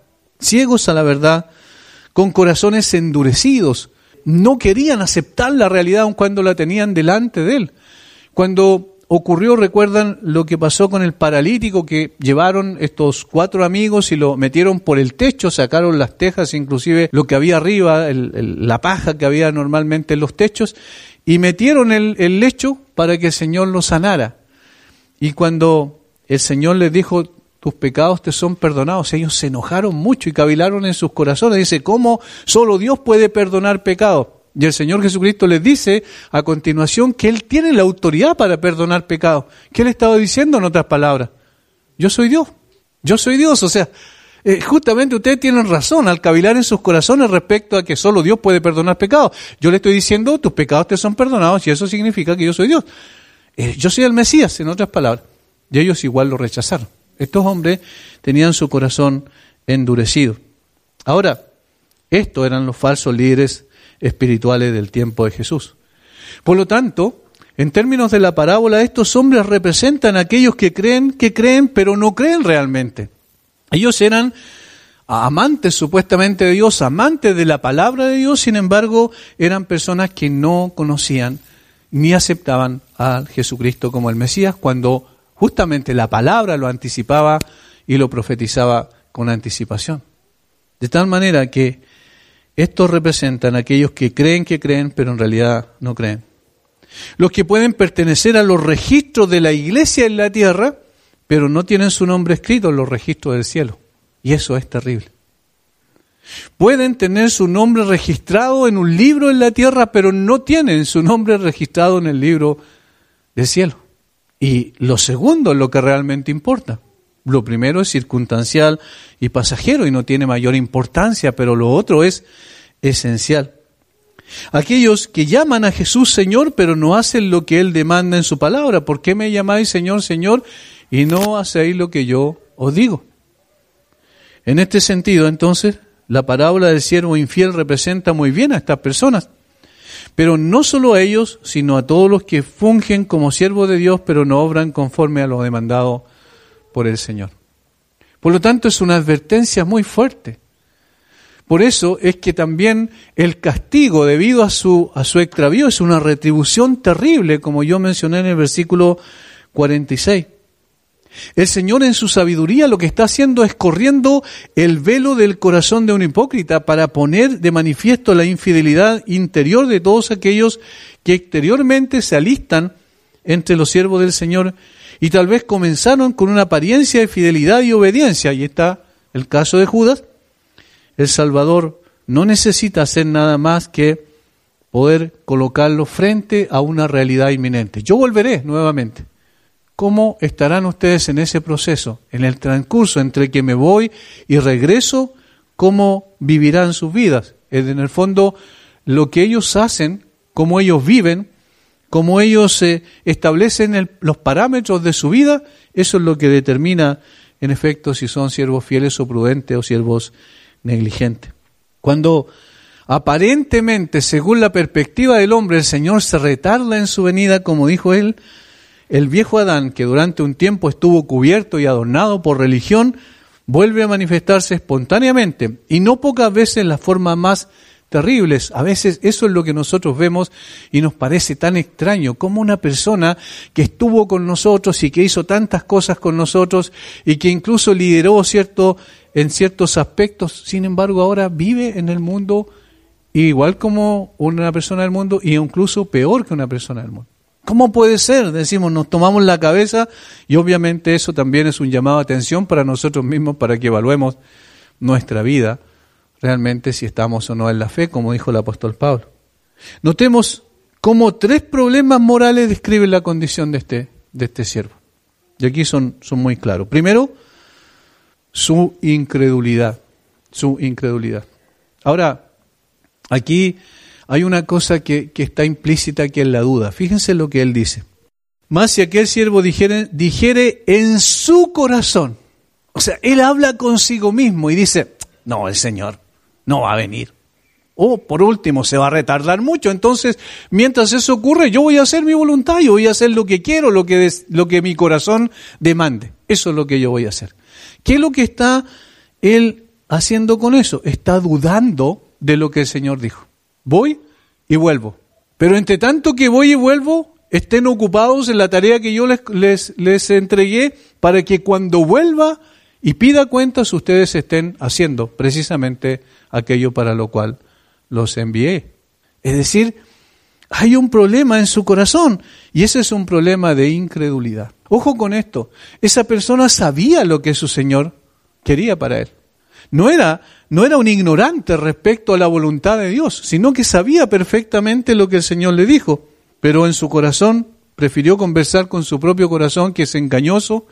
con corazones endurecidos. No querían aceptar la realidad aun cuando la tenían delante de él. Cuando ocurrió, recuerdan lo que pasó con el paralítico, que llevaron estos 4 amigos y lo metieron por el techo, sacaron las tejas, inclusive lo que había arriba, la paja que había normalmente en los techos, y metieron el lecho para que el Señor lo sanara. Y cuando el Señor les dijo: tus pecados te son perdonados, ellos se enojaron mucho y cavilaron en sus corazones. Dice: ¿cómo solo Dios puede perdonar pecados? Y el Señor Jesucristo les dice a continuación que Él tiene la autoridad para perdonar pecados. ¿Qué le estaba diciendo en otras palabras? Yo soy Dios. O sea, justamente ustedes tienen razón al cavilar en sus corazones respecto a que solo Dios puede perdonar pecados. Yo le estoy diciendo: tus pecados te son perdonados, y eso significa que yo soy Dios. Yo soy el Mesías, en otras palabras. Y ellos igual lo rechazaron. Estos hombres tenían su corazón endurecido. Ahora, estos eran los falsos líderes espirituales del tiempo de Jesús. Por lo tanto, en términos de la parábola, estos hombres representan a aquellos que creen, pero no creen realmente. Ellos eran amantes supuestamente de Dios, amantes de la palabra de Dios, sin embargo, eran personas que no conocían ni aceptaban a Jesucristo como el Mesías, cuando justamente la palabra lo anticipaba y lo profetizaba con anticipación. De tal manera que estos representan a aquellos que creen, pero en realidad no creen. Los que pueden pertenecer a los registros de la iglesia en la tierra, pero no tienen su nombre escrito en los registros del cielo. Y eso es terrible. Pueden tener su nombre registrado en un libro en la tierra, pero no tienen su nombre registrado en el libro del cielo. Y lo segundo es lo que realmente importa. Lo primero es circunstancial y pasajero y no tiene mayor importancia, pero lo otro es esencial. Aquellos que llaman a Jesús Señor, pero no hacen lo que Él demanda en su palabra. ¿Por qué me llamáis Señor, Señor, y no hacéis lo que yo os digo? En este sentido, entonces, la parábola del siervo infiel representa muy bien a estas personas. Pero no solo a ellos, sino a todos los que fungen como siervos de Dios, pero no obran conforme a lo demandado por el Señor. Por lo tanto, es una advertencia muy fuerte. Por eso es que también el castigo debido a su extravío es una retribución terrible, como yo mencioné en el versículo 46. El Señor en su sabiduría lo que está haciendo es corriendo el velo del corazón de un hipócrita para poner de manifiesto la infidelidad interior de todos aquellos que exteriormente se alistan entre los siervos del Señor y tal vez comenzaron con una apariencia de fidelidad y obediencia. Ahí está el caso de Judas. El Salvador no necesita hacer nada más que poder colocarlo frente a una realidad inminente. Yo volveré nuevamente. ¿Cómo estarán ustedes en ese proceso? En el transcurso entre que me voy y regreso, ¿cómo vivirán sus vidas? En el fondo, lo que ellos hacen, cómo ellos viven, cómo ellos establecen los parámetros de su vida, eso es lo que determina, en efecto, si son siervos fieles o prudentes o siervos negligentes. Cuando aparentemente, según la perspectiva del hombre, el Señor se retarda en su venida, como dijo él, el viejo Adán, que durante un tiempo estuvo cubierto y adornado por religión, vuelve a manifestarse espontáneamente, y no pocas veces en las formas más terribles. A veces eso es lo que nosotros vemos y nos parece tan extraño, como una persona que estuvo con nosotros y que hizo tantas cosas con nosotros y que incluso lideró en ciertos aspectos, sin embargo ahora vive en el mundo igual como una persona del mundo y incluso peor que una persona del mundo. ¿Cómo puede ser? Decimos, nos tomamos la cabeza, y obviamente eso también es un llamado a atención para nosotros mismos, para que evaluemos nuestra vida, realmente si estamos o no en la fe, como dijo el apóstol Pablo. Notemos cómo 3 problemas morales describen la condición de este siervo. Y aquí son muy claros. Primero, su incredulidad. Ahora, aquí hay una cosa que está implícita, que es la duda. Fíjense lo que él dice. Mas si aquel siervo dijere en su corazón, o sea, él habla consigo mismo y dice, no, el Señor no va a venir. O por último, se va a retardar mucho. Entonces, mientras eso ocurre, yo voy a hacer mi voluntad, yo voy a hacer lo que quiero, lo que mi corazón demande. Eso es lo que yo voy a hacer. ¿Qué es lo que está él haciendo con eso? Está dudando de lo que el Señor dijo. Voy y vuelvo. Pero entre tanto que voy y vuelvo, estén ocupados en la tarea que yo les entregué, para que cuando vuelva y pida cuentas, ustedes estén haciendo precisamente aquello para lo cual los envié. Es decir, hay un problema en su corazón, y ese es un problema de incredulidad. Ojo con esto, esa persona sabía lo que su Señor quería para él. No era un ignorante respecto a la voluntad de Dios, sino que sabía perfectamente lo que el Señor le dijo, pero en su corazón prefirió conversar con su propio corazón, que es engañoso,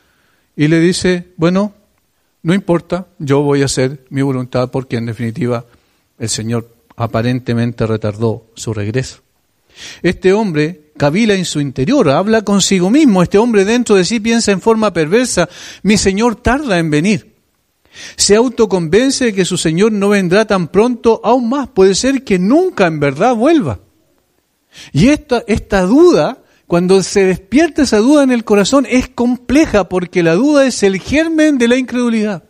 y le dice, bueno, no importa, yo voy a hacer mi voluntad, porque en definitiva el Señor aparentemente retardó su regreso. Este hombre cavila en su interior, habla consigo mismo. Este hombre dentro de sí piensa en forma perversa, mi Señor tarda en venir. Se autoconvence de que su Señor no vendrá tan pronto, aún más, puede ser que nunca en verdad vuelva. Y esta duda, cuando se despierta esa duda en el corazón, es compleja, porque la duda es el germen de la incredulidad.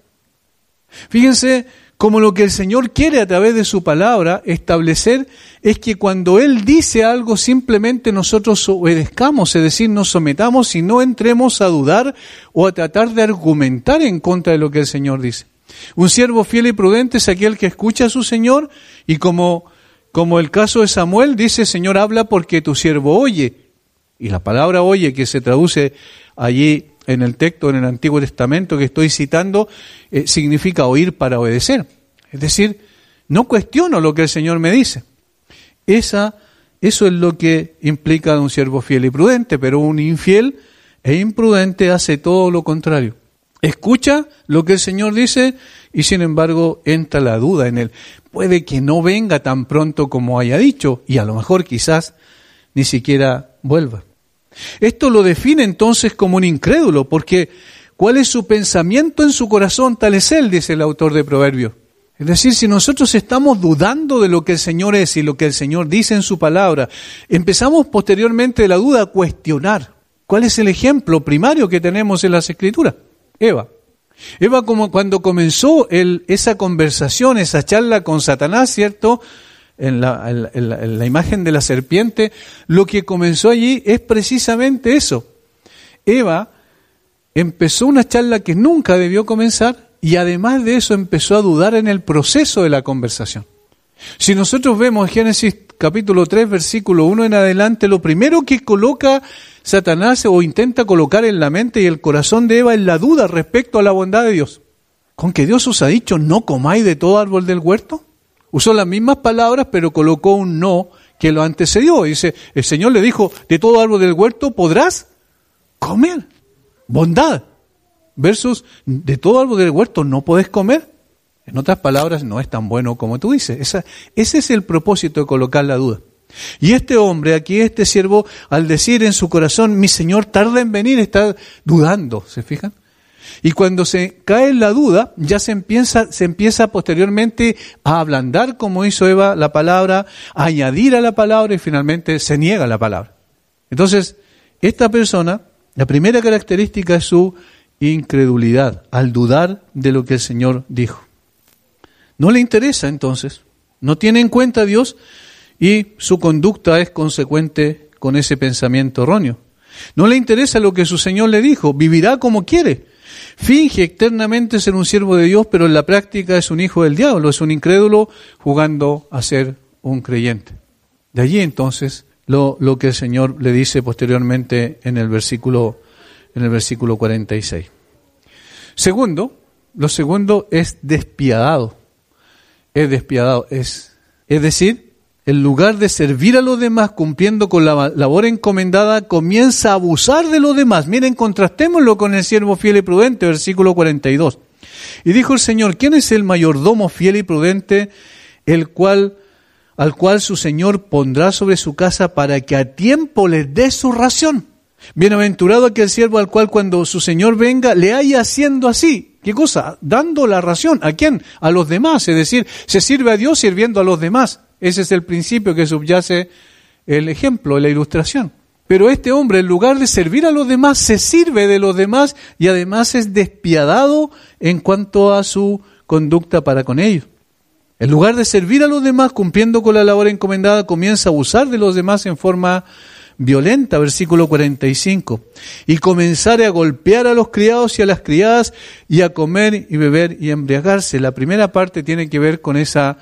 Fíjense cómo lo que el Señor quiere a través de su palabra establecer es que cuando Él dice algo, simplemente nosotros obedezcamos, es decir, nos sometamos y no entremos a dudar o a tratar de argumentar en contra de lo que el Señor dice. Un siervo fiel y prudente es aquel que escucha a su Señor, y como el caso de Samuel, dice, Señor, habla porque tu siervo oye. Y la palabra oye, que se traduce allí en el texto, en el Antiguo Testamento que estoy citando, significa oír para obedecer. Es decir, no cuestiono lo que el Señor me dice. Eso es lo que implica un siervo fiel y prudente, pero un infiel e imprudente hace todo lo contrario. Escucha lo que el Señor dice y sin embargo entra la duda en él. Puede que no venga tan pronto como haya dicho, y a lo mejor quizás ni siquiera vuelva. Esto lo define entonces como un incrédulo, porque ¿cuál es su pensamiento en su corazón? Tal es él, dice el autor de Proverbios. Es decir, si nosotros estamos dudando de lo que el Señor es y lo que el Señor dice en su palabra, empezamos posteriormente de la duda a cuestionar. ¿Cuál es el ejemplo primario que tenemos en las Escrituras? Eva, como cuando comenzó esa conversación, esa charla con Satanás, ¿cierto?, en la imagen de la serpiente, lo que comenzó allí es precisamente eso. Eva empezó una charla que nunca debió comenzar, y además de eso empezó a dudar en el proceso de la conversación. Si nosotros vemos Génesis capítulo 3, versículo 1 en adelante, lo primero que coloca Satanás o intenta colocar en la mente y el corazón de Eva es la duda respecto a la bondad de Dios. ¿Con que Dios os ha dicho no comáis de todo árbol del huerto? Usó las mismas palabras, pero colocó un no que lo antecedió. Dice, el Señor le dijo, de todo árbol del huerto podrás comer. Bondad. Versus, de todo árbol del huerto no podés comer. En otras palabras, no es tan bueno como tú dices. Ese es el propósito de colocar la duda. Y este hombre aquí, este siervo, al decir en su corazón, mi Señor tarda en venir, está dudando, ¿se fijan? Y cuando se cae en la duda, ya se empieza posteriormente a ablandar, como hizo Eva, la palabra, a añadir a la palabra y finalmente se niega la palabra. Entonces, esta persona, la primera característica es su incredulidad, al dudar de lo que el Señor dijo. No le interesa entonces, no tiene en cuenta a Dios y su conducta es consecuente con ese pensamiento erróneo. No le interesa lo que su Señor le dijo, vivirá como quiere. Finge eternamente ser un siervo de Dios, pero en la práctica es un hijo del diablo, es un incrédulo jugando a ser un creyente. De allí entonces lo que el Señor le dice posteriormente en el versículo 46. Lo segundo es despiadado. Es despiadado, es decir, en lugar de servir a los demás cumpliendo con la labor encomendada, comienza a abusar de los demás. Miren, contrastémoslo con el siervo fiel y prudente, versículo 42. Y dijo el Señor, ¿quién es el mayordomo fiel y prudente, al cual su Señor pondrá sobre su casa para que a tiempo les dé su ración? Bienaventurado aquel siervo al cual cuando su Señor venga le haya haciendo así. ¿Qué cosa? Dando la ración. ¿A quién? A los demás. Es decir, se sirve a Dios sirviendo a los demás. Ese es el principio que subyace el ejemplo, la ilustración. Pero este hombre, en lugar de servir a los demás, se sirve de los demás y además es despiadado en cuanto a su conducta para con ellos. En lugar de servir a los demás cumpliendo con la labor encomendada, comienza a abusar de los demás en forma violenta, versículo 45, y comenzaré a golpear a los criados y a las criadas y a comer y beber y embriagarse. La primera parte tiene que ver con esa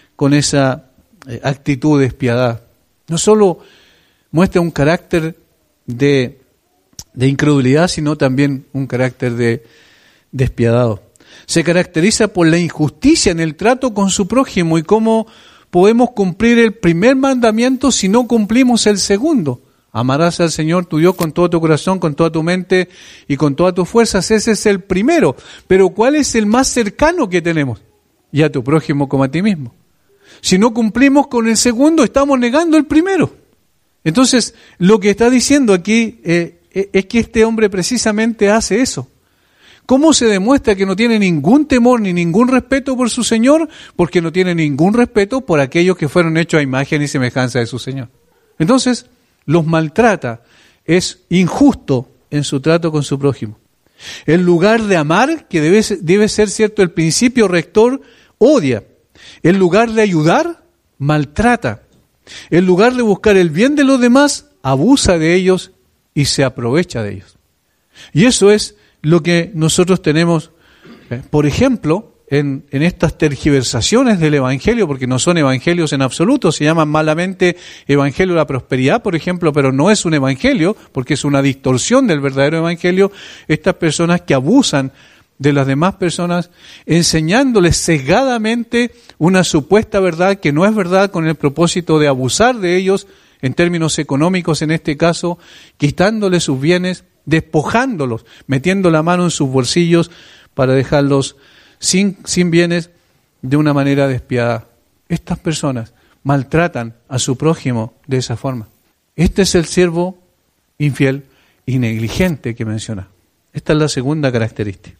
actitud despiadada. No solo muestra un carácter de incredulidad, sino también un carácter de despiadado. Se caracteriza por la injusticia en el trato con su prójimo y cómo podemos cumplir el primer mandamiento si no cumplimos el segundo. Amarás al Señor tu Dios con todo tu corazón, con toda tu mente y con todas tus fuerzas. Ese es el primero. Pero ¿cuál es el más cercano que tenemos? Y a tu prójimo como a ti mismo. Si no cumplimos con el segundo, estamos negando el primero. Entonces, lo que está diciendo aquí es que este hombre precisamente hace eso. ¿Cómo se demuestra que no tiene ningún temor ni ningún respeto por su Señor? Porque no tiene ningún respeto por aquellos que fueron hechos a imagen y semejanza de su Señor. Entonces, los maltrata, es injusto en su trato con su prójimo. En lugar de amar, que debe ser cierto el principio rector, odia. En lugar de ayudar, maltrata. En lugar de buscar el bien de los demás, abusa de ellos y se aprovecha de ellos. Y eso es lo que nosotros tenemos, por ejemplo, en estas tergiversaciones del Evangelio, porque no son evangelios en absoluto, se llaman malamente Evangelio de la Prosperidad, por ejemplo, pero no es un evangelio, porque es una distorsión del verdadero evangelio. Estas personas que abusan de las demás personas, enseñándoles sesgadamente una supuesta verdad que no es verdad, con el propósito de abusar de ellos, en términos económicos en este caso, quitándoles sus bienes, despojándolos, metiendo la mano en sus bolsillos para dejarlos sin bienes de una manera despiadada. Estas personas maltratan a su prójimo de esa forma. Este es el siervo infiel y negligente que menciona. Esta es la segunda característica.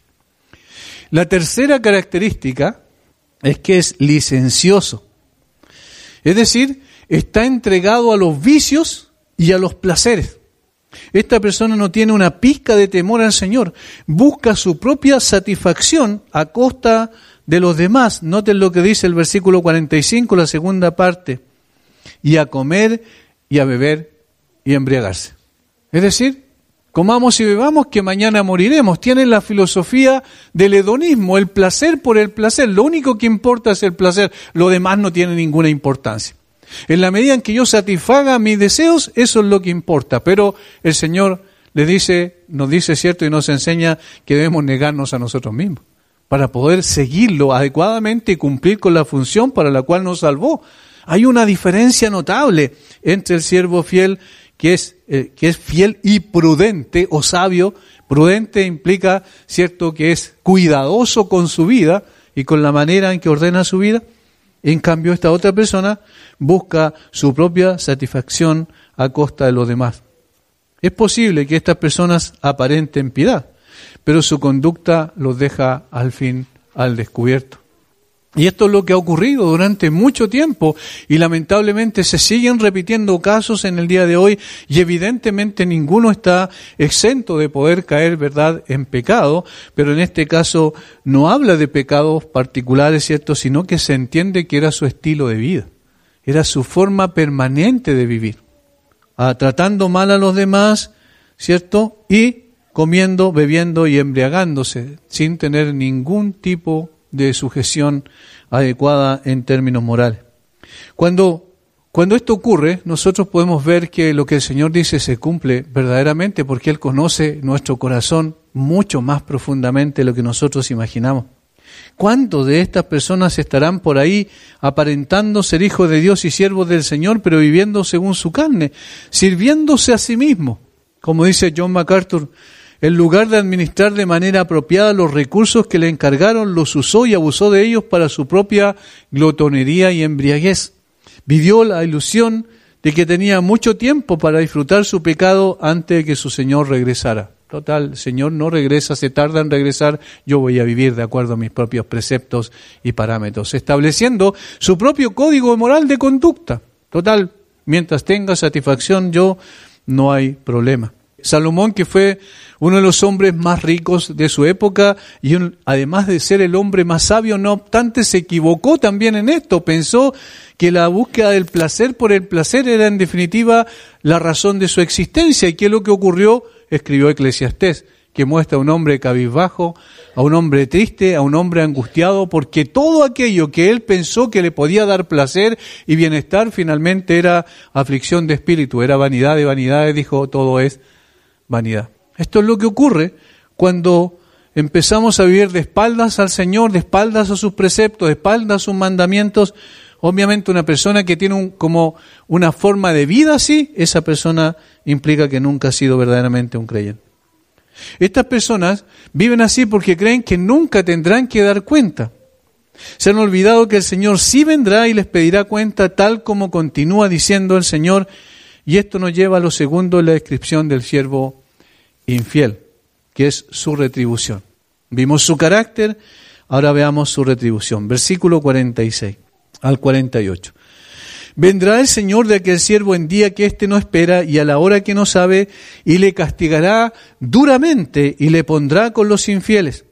La tercera característica es que es licencioso. Es decir, está entregado a los vicios y a los placeres. Esta persona no tiene una pizca de temor al Señor. Busca su propia satisfacción a costa de los demás. Noten lo que dice el versículo 45, la segunda parte. Y a comer y a beber y a embriagarse. Es decir, comamos y bebamos que mañana moriremos. Tienen la filosofía del hedonismo, el placer por el placer. Lo único que importa es el placer. Lo demás no tiene ninguna importancia. En la medida en que yo satisfaga mis deseos, eso es lo que importa. Pero el Señor nos dice cierto, y nos enseña que debemos negarnos a nosotros mismos para poder seguirlo adecuadamente y cumplir con la función para la cual nos salvó. Hay una diferencia notable entre el siervo fiel que es fiel y prudente o sabio. Prudente implica, cierto, que es cuidadoso con su vida, y con la manera en que ordena su vida. En cambio, esta otra persona busca su propia satisfacción a costa de los demás. Es posible que estas personas aparenten piedad, pero su conducta los deja al fin al descubierto. Y esto es lo que ha ocurrido durante mucho tiempo y lamentablemente se siguen repitiendo casos en el día de hoy y evidentemente ninguno está exento de poder caer, ¿verdad?, en pecado, pero en este caso no habla de pecados particulares, ¿cierto?, sino que se entiende que era su estilo de vida, era su forma permanente de vivir, tratando mal a los demás, ¿cierto?, y comiendo, bebiendo y embriagándose sin tener ningún tipo de sujeción adecuada en términos morales. Cuando esto ocurre, nosotros podemos ver que lo que el Señor dice se cumple verdaderamente porque Él conoce nuestro corazón mucho más profundamente de lo que nosotros imaginamos. ¿Cuántos de estas personas estarán por ahí aparentando ser hijos de Dios y siervos del Señor, pero viviendo según su carne, sirviéndose a sí mismos? Como dice John MacArthur, en lugar de administrar de manera apropiada los recursos que le encargaron, los usó y abusó de ellos para su propia glotonería y embriaguez. Vivió la ilusión de que tenía mucho tiempo para disfrutar su pecado antes de que su Señor regresara. Total, el Señor no regresa, se tarda en regresar, yo voy a vivir de acuerdo a mis propios preceptos y parámetros, estableciendo su propio código moral de conducta. Total, mientras tenga satisfacción yo, no hay problema. Salomón, que fue uno de los hombres más ricos de su época y además de ser el hombre más sabio, no obstante, se equivocó también en esto. Pensó que la búsqueda del placer por el placer era en definitiva la razón de su existencia. ¿Y qué es lo que ocurrió? Escribió Eclesiastés, que muestra a un hombre cabizbajo, a un hombre triste, a un hombre angustiado, porque todo aquello que él pensó que le podía dar placer y bienestar finalmente era aflicción de espíritu, era vanidad de vanidades, dijo, todo es vanidad. Esto es lo que ocurre cuando empezamos a vivir de espaldas al Señor, de espaldas a sus preceptos, de espaldas a sus mandamientos. Obviamente una persona que tiene como una forma de vida así, esa persona implica que nunca ha sido verdaderamente un creyente. Estas personas viven así porque creen que nunca tendrán que dar cuenta. Se han olvidado que el Señor sí vendrá y les pedirá cuenta, tal como continúa diciendo el Señor. Y esto nos lleva a lo segundo en la descripción del siervo infiel, que es su retribución. Vimos su carácter, ahora veamos su retribución. Versículo 46 al 48. Vendrá el Señor de aquel siervo en día que éste no espera y a la hora que no sabe, y le castigará duramente y le pondrá con los infieles.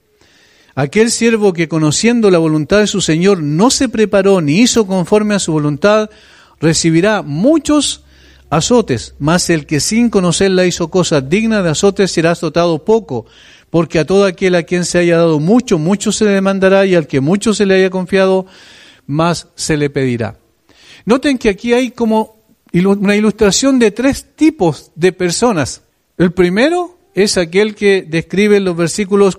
Aquel siervo que conociendo la voluntad de su Señor no se preparó ni hizo conforme a su voluntad, recibirá muchos azotes, mas el que sin conocerla hizo cosas dignas de azotes será azotado poco, porque a todo aquel a quien se haya dado mucho, mucho se le demandará, y al que mucho se le haya confiado, más se le pedirá. Noten que aquí hay como una ilustración de tres tipos de personas. El primero es aquel que describe en los versículos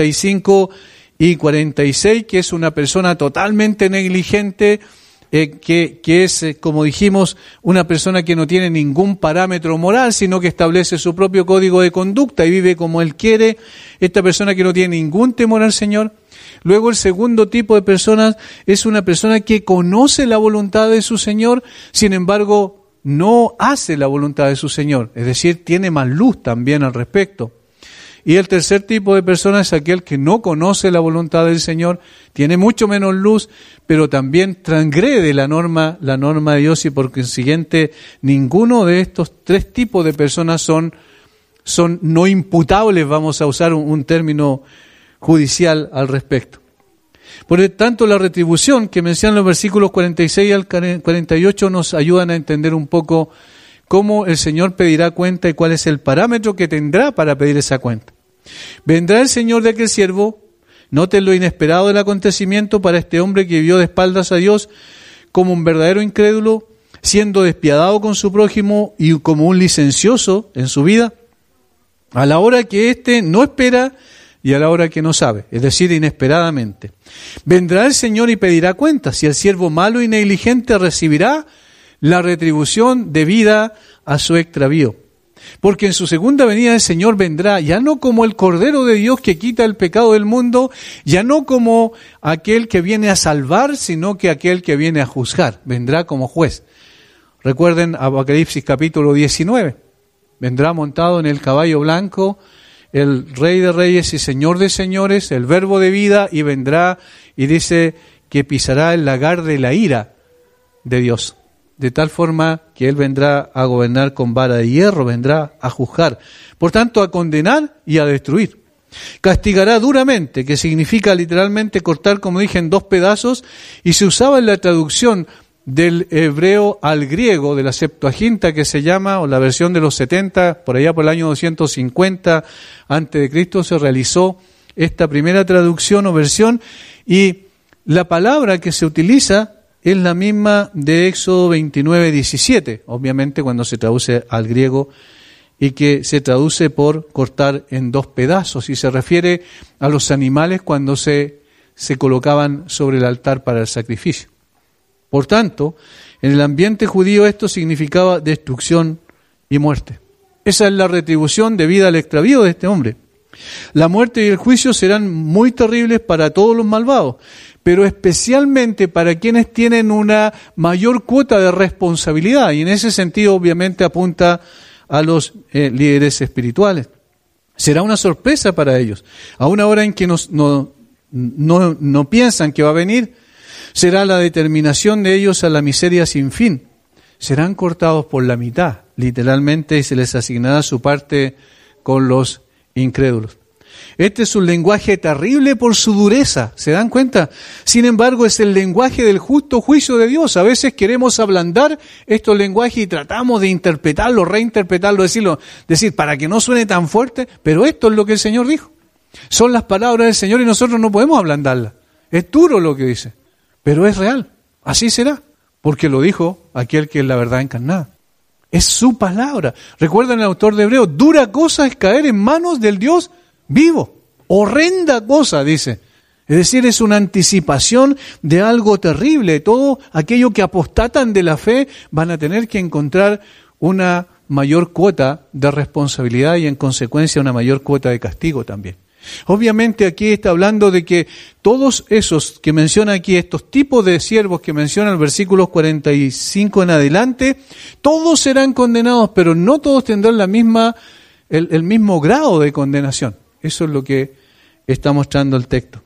45 y 46, que es una persona totalmente negligente, que es, como dijimos, una persona que no tiene ningún parámetro moral, sino que establece su propio código de conducta y vive como él quiere. Esta persona que no tiene ningún temor al Señor. Luego el segundo tipo de personas es una persona que conoce la voluntad de su Señor, sin embargo no hace la voluntad de su Señor, es decir, tiene más luz también al respecto. Y el tercer tipo de persona es aquel que no conoce la voluntad del Señor, tiene mucho menos luz, pero también transgrede la norma de Dios, y por consiguiente ninguno de estos tres tipos de personas son no imputables, vamos a usar un término judicial al respecto. Por lo tanto, la retribución que mencionan los versículos 46 al 48 nos ayudan a entender un poco cómo el Señor pedirá cuenta y cuál es el parámetro que tendrá para pedir esa cuenta. Vendrá el Señor de aquel siervo, noten lo inesperado del acontecimiento para este hombre que vivió de espaldas a Dios como un verdadero incrédulo, siendo despiadado con su prójimo y como un licencioso en su vida, a la hora que éste no espera y a la hora que no sabe, es decir, inesperadamente. Vendrá el Señor y pedirá cuentas, y el siervo malo y negligente recibirá la retribución debida a su extravío. Porque en su segunda venida el Señor vendrá, ya no como el Cordero de Dios que quita el pecado del mundo, ya no como aquel que viene a salvar, sino que aquel que viene a juzgar. Vendrá como juez. Recuerden Apocalipsis capítulo 19. Vendrá montado en el caballo blanco, el Rey de Reyes y Señor de Señores, el Verbo de vida, y vendrá y dice que pisará el lagar de la ira de Dios. De tal forma que Él vendrá a gobernar con vara de hierro, vendrá a juzgar, por tanto a condenar y a destruir. Castigará duramente, que significa literalmente cortar, como dije, en 2 pedazos, y se usaba en la traducción del hebreo al griego, de la Septuaginta que se llama, o la versión de los 70, por allá por el año 250 a.C., se realizó esta primera traducción o versión, y la palabra que se utiliza es la misma de Éxodo 29:17, obviamente cuando se traduce al griego, y que se traduce por cortar en 2 pedazos, y se refiere a los animales cuando se colocaban sobre el altar para el sacrificio. Por tanto, en el ambiente judío esto significaba destrucción y muerte. Esa es la retribución debida al extravío de este hombre. La muerte y el juicio serán muy terribles para todos los malvados, pero especialmente para quienes tienen una mayor cuota de responsabilidad, y en ese sentido obviamente apunta a los líderes espirituales. Será una sorpresa para ellos, a una hora en que no piensan que va a venir. Será la determinación de ellos a la miseria sin fin. Serán cortados por la mitad, literalmente, y se les asignará su parte con los incrédulos. Este es un lenguaje terrible por su dureza, ¿se dan cuenta? Sin embargo, es el lenguaje del justo juicio de Dios. A veces queremos ablandar estos lenguajes y tratamos de interpretarlo, reinterpretarlo, decir para que no suene tan fuerte, pero esto es lo que el Señor dijo. Son las palabras del Señor y nosotros no podemos ablandarlas. Es duro lo que dice, pero es real. Así será, porque lo dijo aquel que es la verdad encarnada. Es su palabra. Recuerdan el autor de Hebreos, dura cosa es caer en manos del Dios vivo. Horrenda cosa, dice. Es decir, es una anticipación de algo terrible. Todo aquello que apostatan de la fe van a tener que encontrar una mayor cuota de responsabilidad y en consecuencia una mayor cuota de castigo también. Obviamente aquí está hablando de que todos esos que menciona aquí, estos tipos de siervos que menciona el versículo 45 en adelante, todos serán condenados, pero no todos tendrán el mismo grado de condenación. Eso es lo que está mostrando el texto.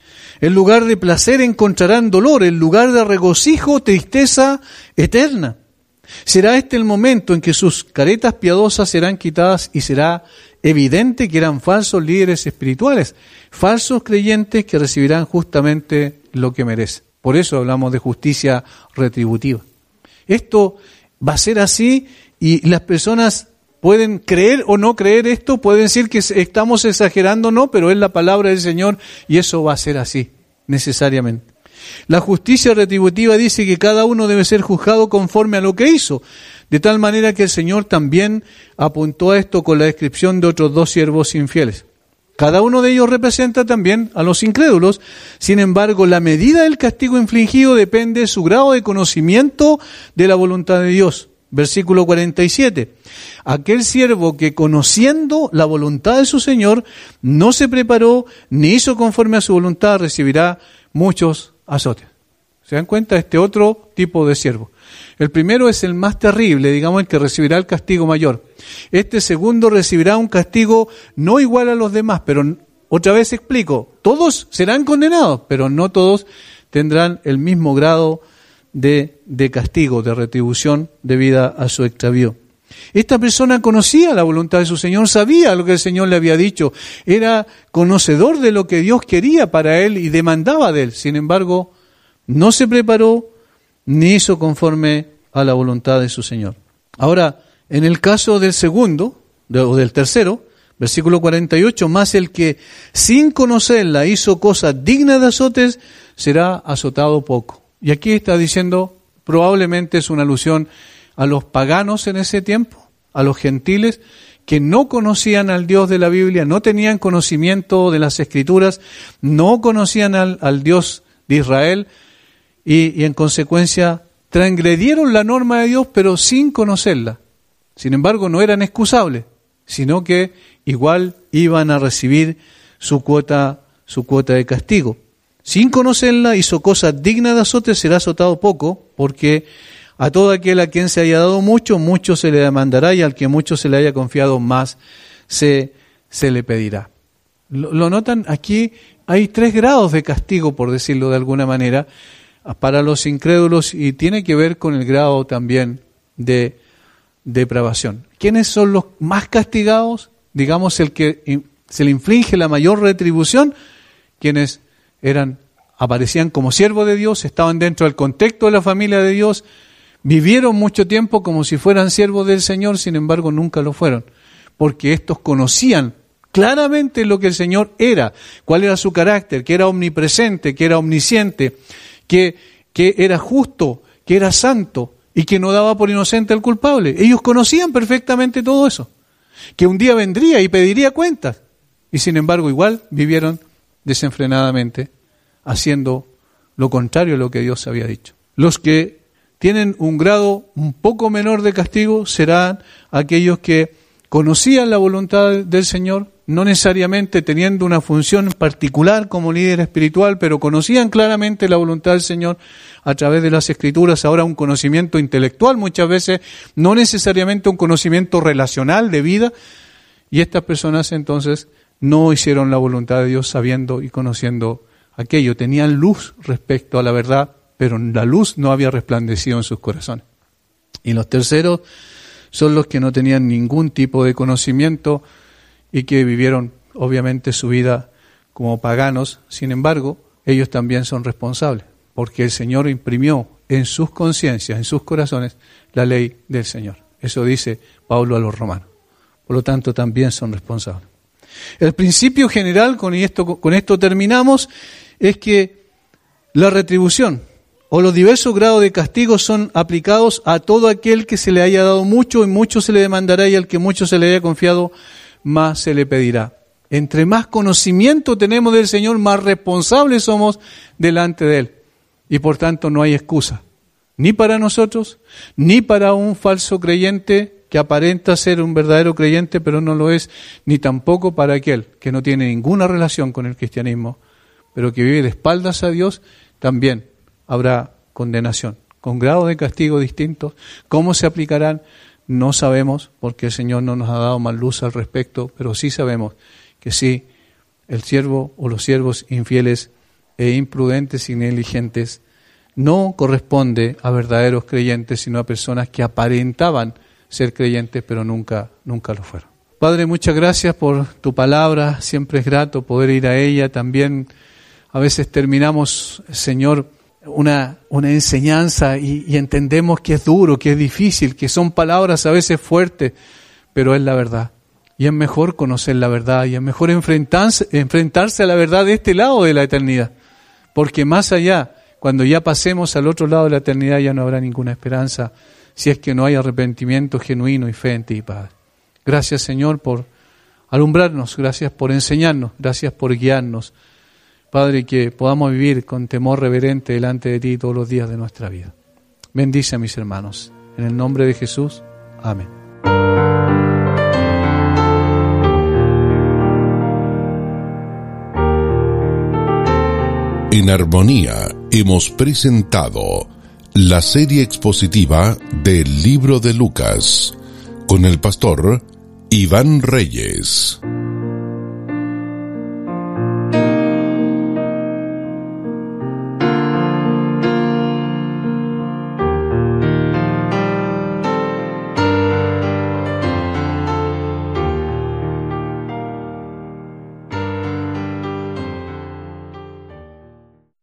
En lugar de placer encontrarán dolor, en lugar de regocijo, tristeza eterna. Será este el momento en que sus caretas piadosas serán quitadas y será evidente que eran falsos líderes espirituales, falsos creyentes que recibirán justamente lo que merecen. Por eso hablamos de justicia retributiva. Esto va a ser así y las personas pueden creer o no creer esto, pueden decir que estamos exagerando, no, pero es la palabra del Señor y eso va a ser así, necesariamente. La justicia retributiva dice que cada uno debe ser juzgado conforme a lo que hizo, de tal manera que el Señor también apuntó a esto con la descripción de otros 2 siervos infieles. Cada uno de ellos representa también a los incrédulos, sin embargo, la medida del castigo infligido depende de su grado de conocimiento de la voluntad de Dios. Versículo 47. Aquel siervo que conociendo la voluntad de su Señor no se preparó ni hizo conforme a su voluntad recibirá muchos azotes. ¿Se dan cuenta? Este otro tipo de siervo. El primero es el más terrible, digamos, el que recibirá el castigo mayor. Este segundo recibirá un castigo no igual a los demás, pero otra vez explico, todos serán condenados, pero no todos tendrán el mismo grado de castigo, de retribución debida a su extravío. Esta persona conocía la voluntad de su Señor, sabía lo que el Señor le había dicho, era conocedor de lo que Dios quería para él y demandaba de él. Sin embargo, no se preparó ni hizo conforme a la voluntad de su Señor. Ahora, en el caso del segundo, o del tercero, versículo 48, más el que sin conocerla hizo cosas dignas de azotes, será azotado poco. Y aquí está diciendo, probablemente es una alusión a los paganos en ese tiempo, a los gentiles, que no conocían al Dios de la Biblia, no tenían conocimiento de las Escrituras, no conocían al Dios de Israel, y en consecuencia transgredieron la norma de Dios, pero sin conocerla, Sin embargo, no eran excusables, sino que igual iban a recibir su cuota de castigo. Sin conocerla, hizo cosas dignas de azote, será azotado poco, porque a todo aquel a quien se haya dado mucho, mucho se le demandará, y al que mucho se le haya confiado, más se le pedirá. ¿Lo notan? Aquí hay 3 grados de castigo, por decirlo de alguna manera, para los incrédulos, y tiene que ver con el grado también de depravación. ¿Quiénes son los más castigados? Digamos, el que se le inflige la mayor retribución, quienes aparecían como siervos de Dios, estaban dentro del contexto de la familia de Dios, vivieron mucho tiempo como si fueran siervos del Señor, sin embargo nunca lo fueron, porque estos conocían claramente lo que el Señor era, cuál era su carácter, que era omnipresente, que era omnisciente, que era justo, que era santo y que no daba por inocente al culpable. Ellos conocían perfectamente todo eso, que un día vendría y pediría cuentas, y sin embargo igual vivieron desenfrenadamente, haciendo lo contrario a lo que Dios había dicho. Los que tienen un grado un poco menor de castigo serán aquellos que conocían la voluntad del Señor, no necesariamente teniendo una función particular como líder espiritual, pero conocían claramente la voluntad del Señor a través de las Escrituras. Ahora, un conocimiento intelectual muchas veces, no necesariamente un conocimiento relacional de vida, y estas personas entonces no hicieron la voluntad de Dios sabiendo y conociendo aquello. Tenían luz respecto a la verdad, pero la luz no había resplandecido en sus corazones. Y los terceros son los que no tenían ningún tipo de conocimiento y que vivieron obviamente su vida como paganos. Sin embargo, ellos también son responsables, porque el Señor imprimió en sus conciencias, en sus corazones, la ley del Señor. Eso dice Pablo a los romanos. Por lo tanto, también son responsables. El principio general, con esto terminamos, es que la retribución o los diversos grados de castigo son aplicados a todo aquel que se le haya dado mucho, y mucho se le demandará, y al que mucho se le haya confiado, más se le pedirá. Entre más conocimiento tenemos del Señor, más responsables somos delante de Él. Y por tanto no hay excusa, ni para nosotros, ni para un falso creyente que aparenta ser un verdadero creyente, pero no lo es, ni tampoco para aquel que no tiene ninguna relación con el cristianismo, pero que vive de espaldas a Dios. También habrá condenación, con grados de castigo distintos. ¿Cómo se aplicarán? No sabemos, porque el Señor no nos ha dado más luz al respecto, pero sí sabemos que sí, el siervo o los siervos infieles e imprudentes y negligentes no corresponde a verdaderos creyentes, sino a personas que aparentaban ser creyentes, pero nunca lo fueron. Padre, muchas gracias por tu palabra. Siempre es grato poder ir a ella. También a veces terminamos, Señor, una enseñanza y entendemos que es duro, que es difícil, que son palabras a veces fuertes, pero es la verdad. Y es mejor conocer la verdad, y es mejor enfrentarse a la verdad de este lado de la eternidad. Porque más allá, cuando ya pasemos al otro lado de la eternidad, ya no habrá ninguna esperanza, si es que no hay arrepentimiento genuino y fe en ti, Padre. Gracias, Señor, por alumbrarnos, gracias por enseñarnos, gracias por guiarnos. Padre, que podamos vivir con temor reverente delante de ti todos los días de nuestra vida. Bendice a mis hermanos. En el nombre de Jesús. Amén. En Armonía hemos presentado la serie expositiva del libro de Lucas con el pastor Iván Reyes.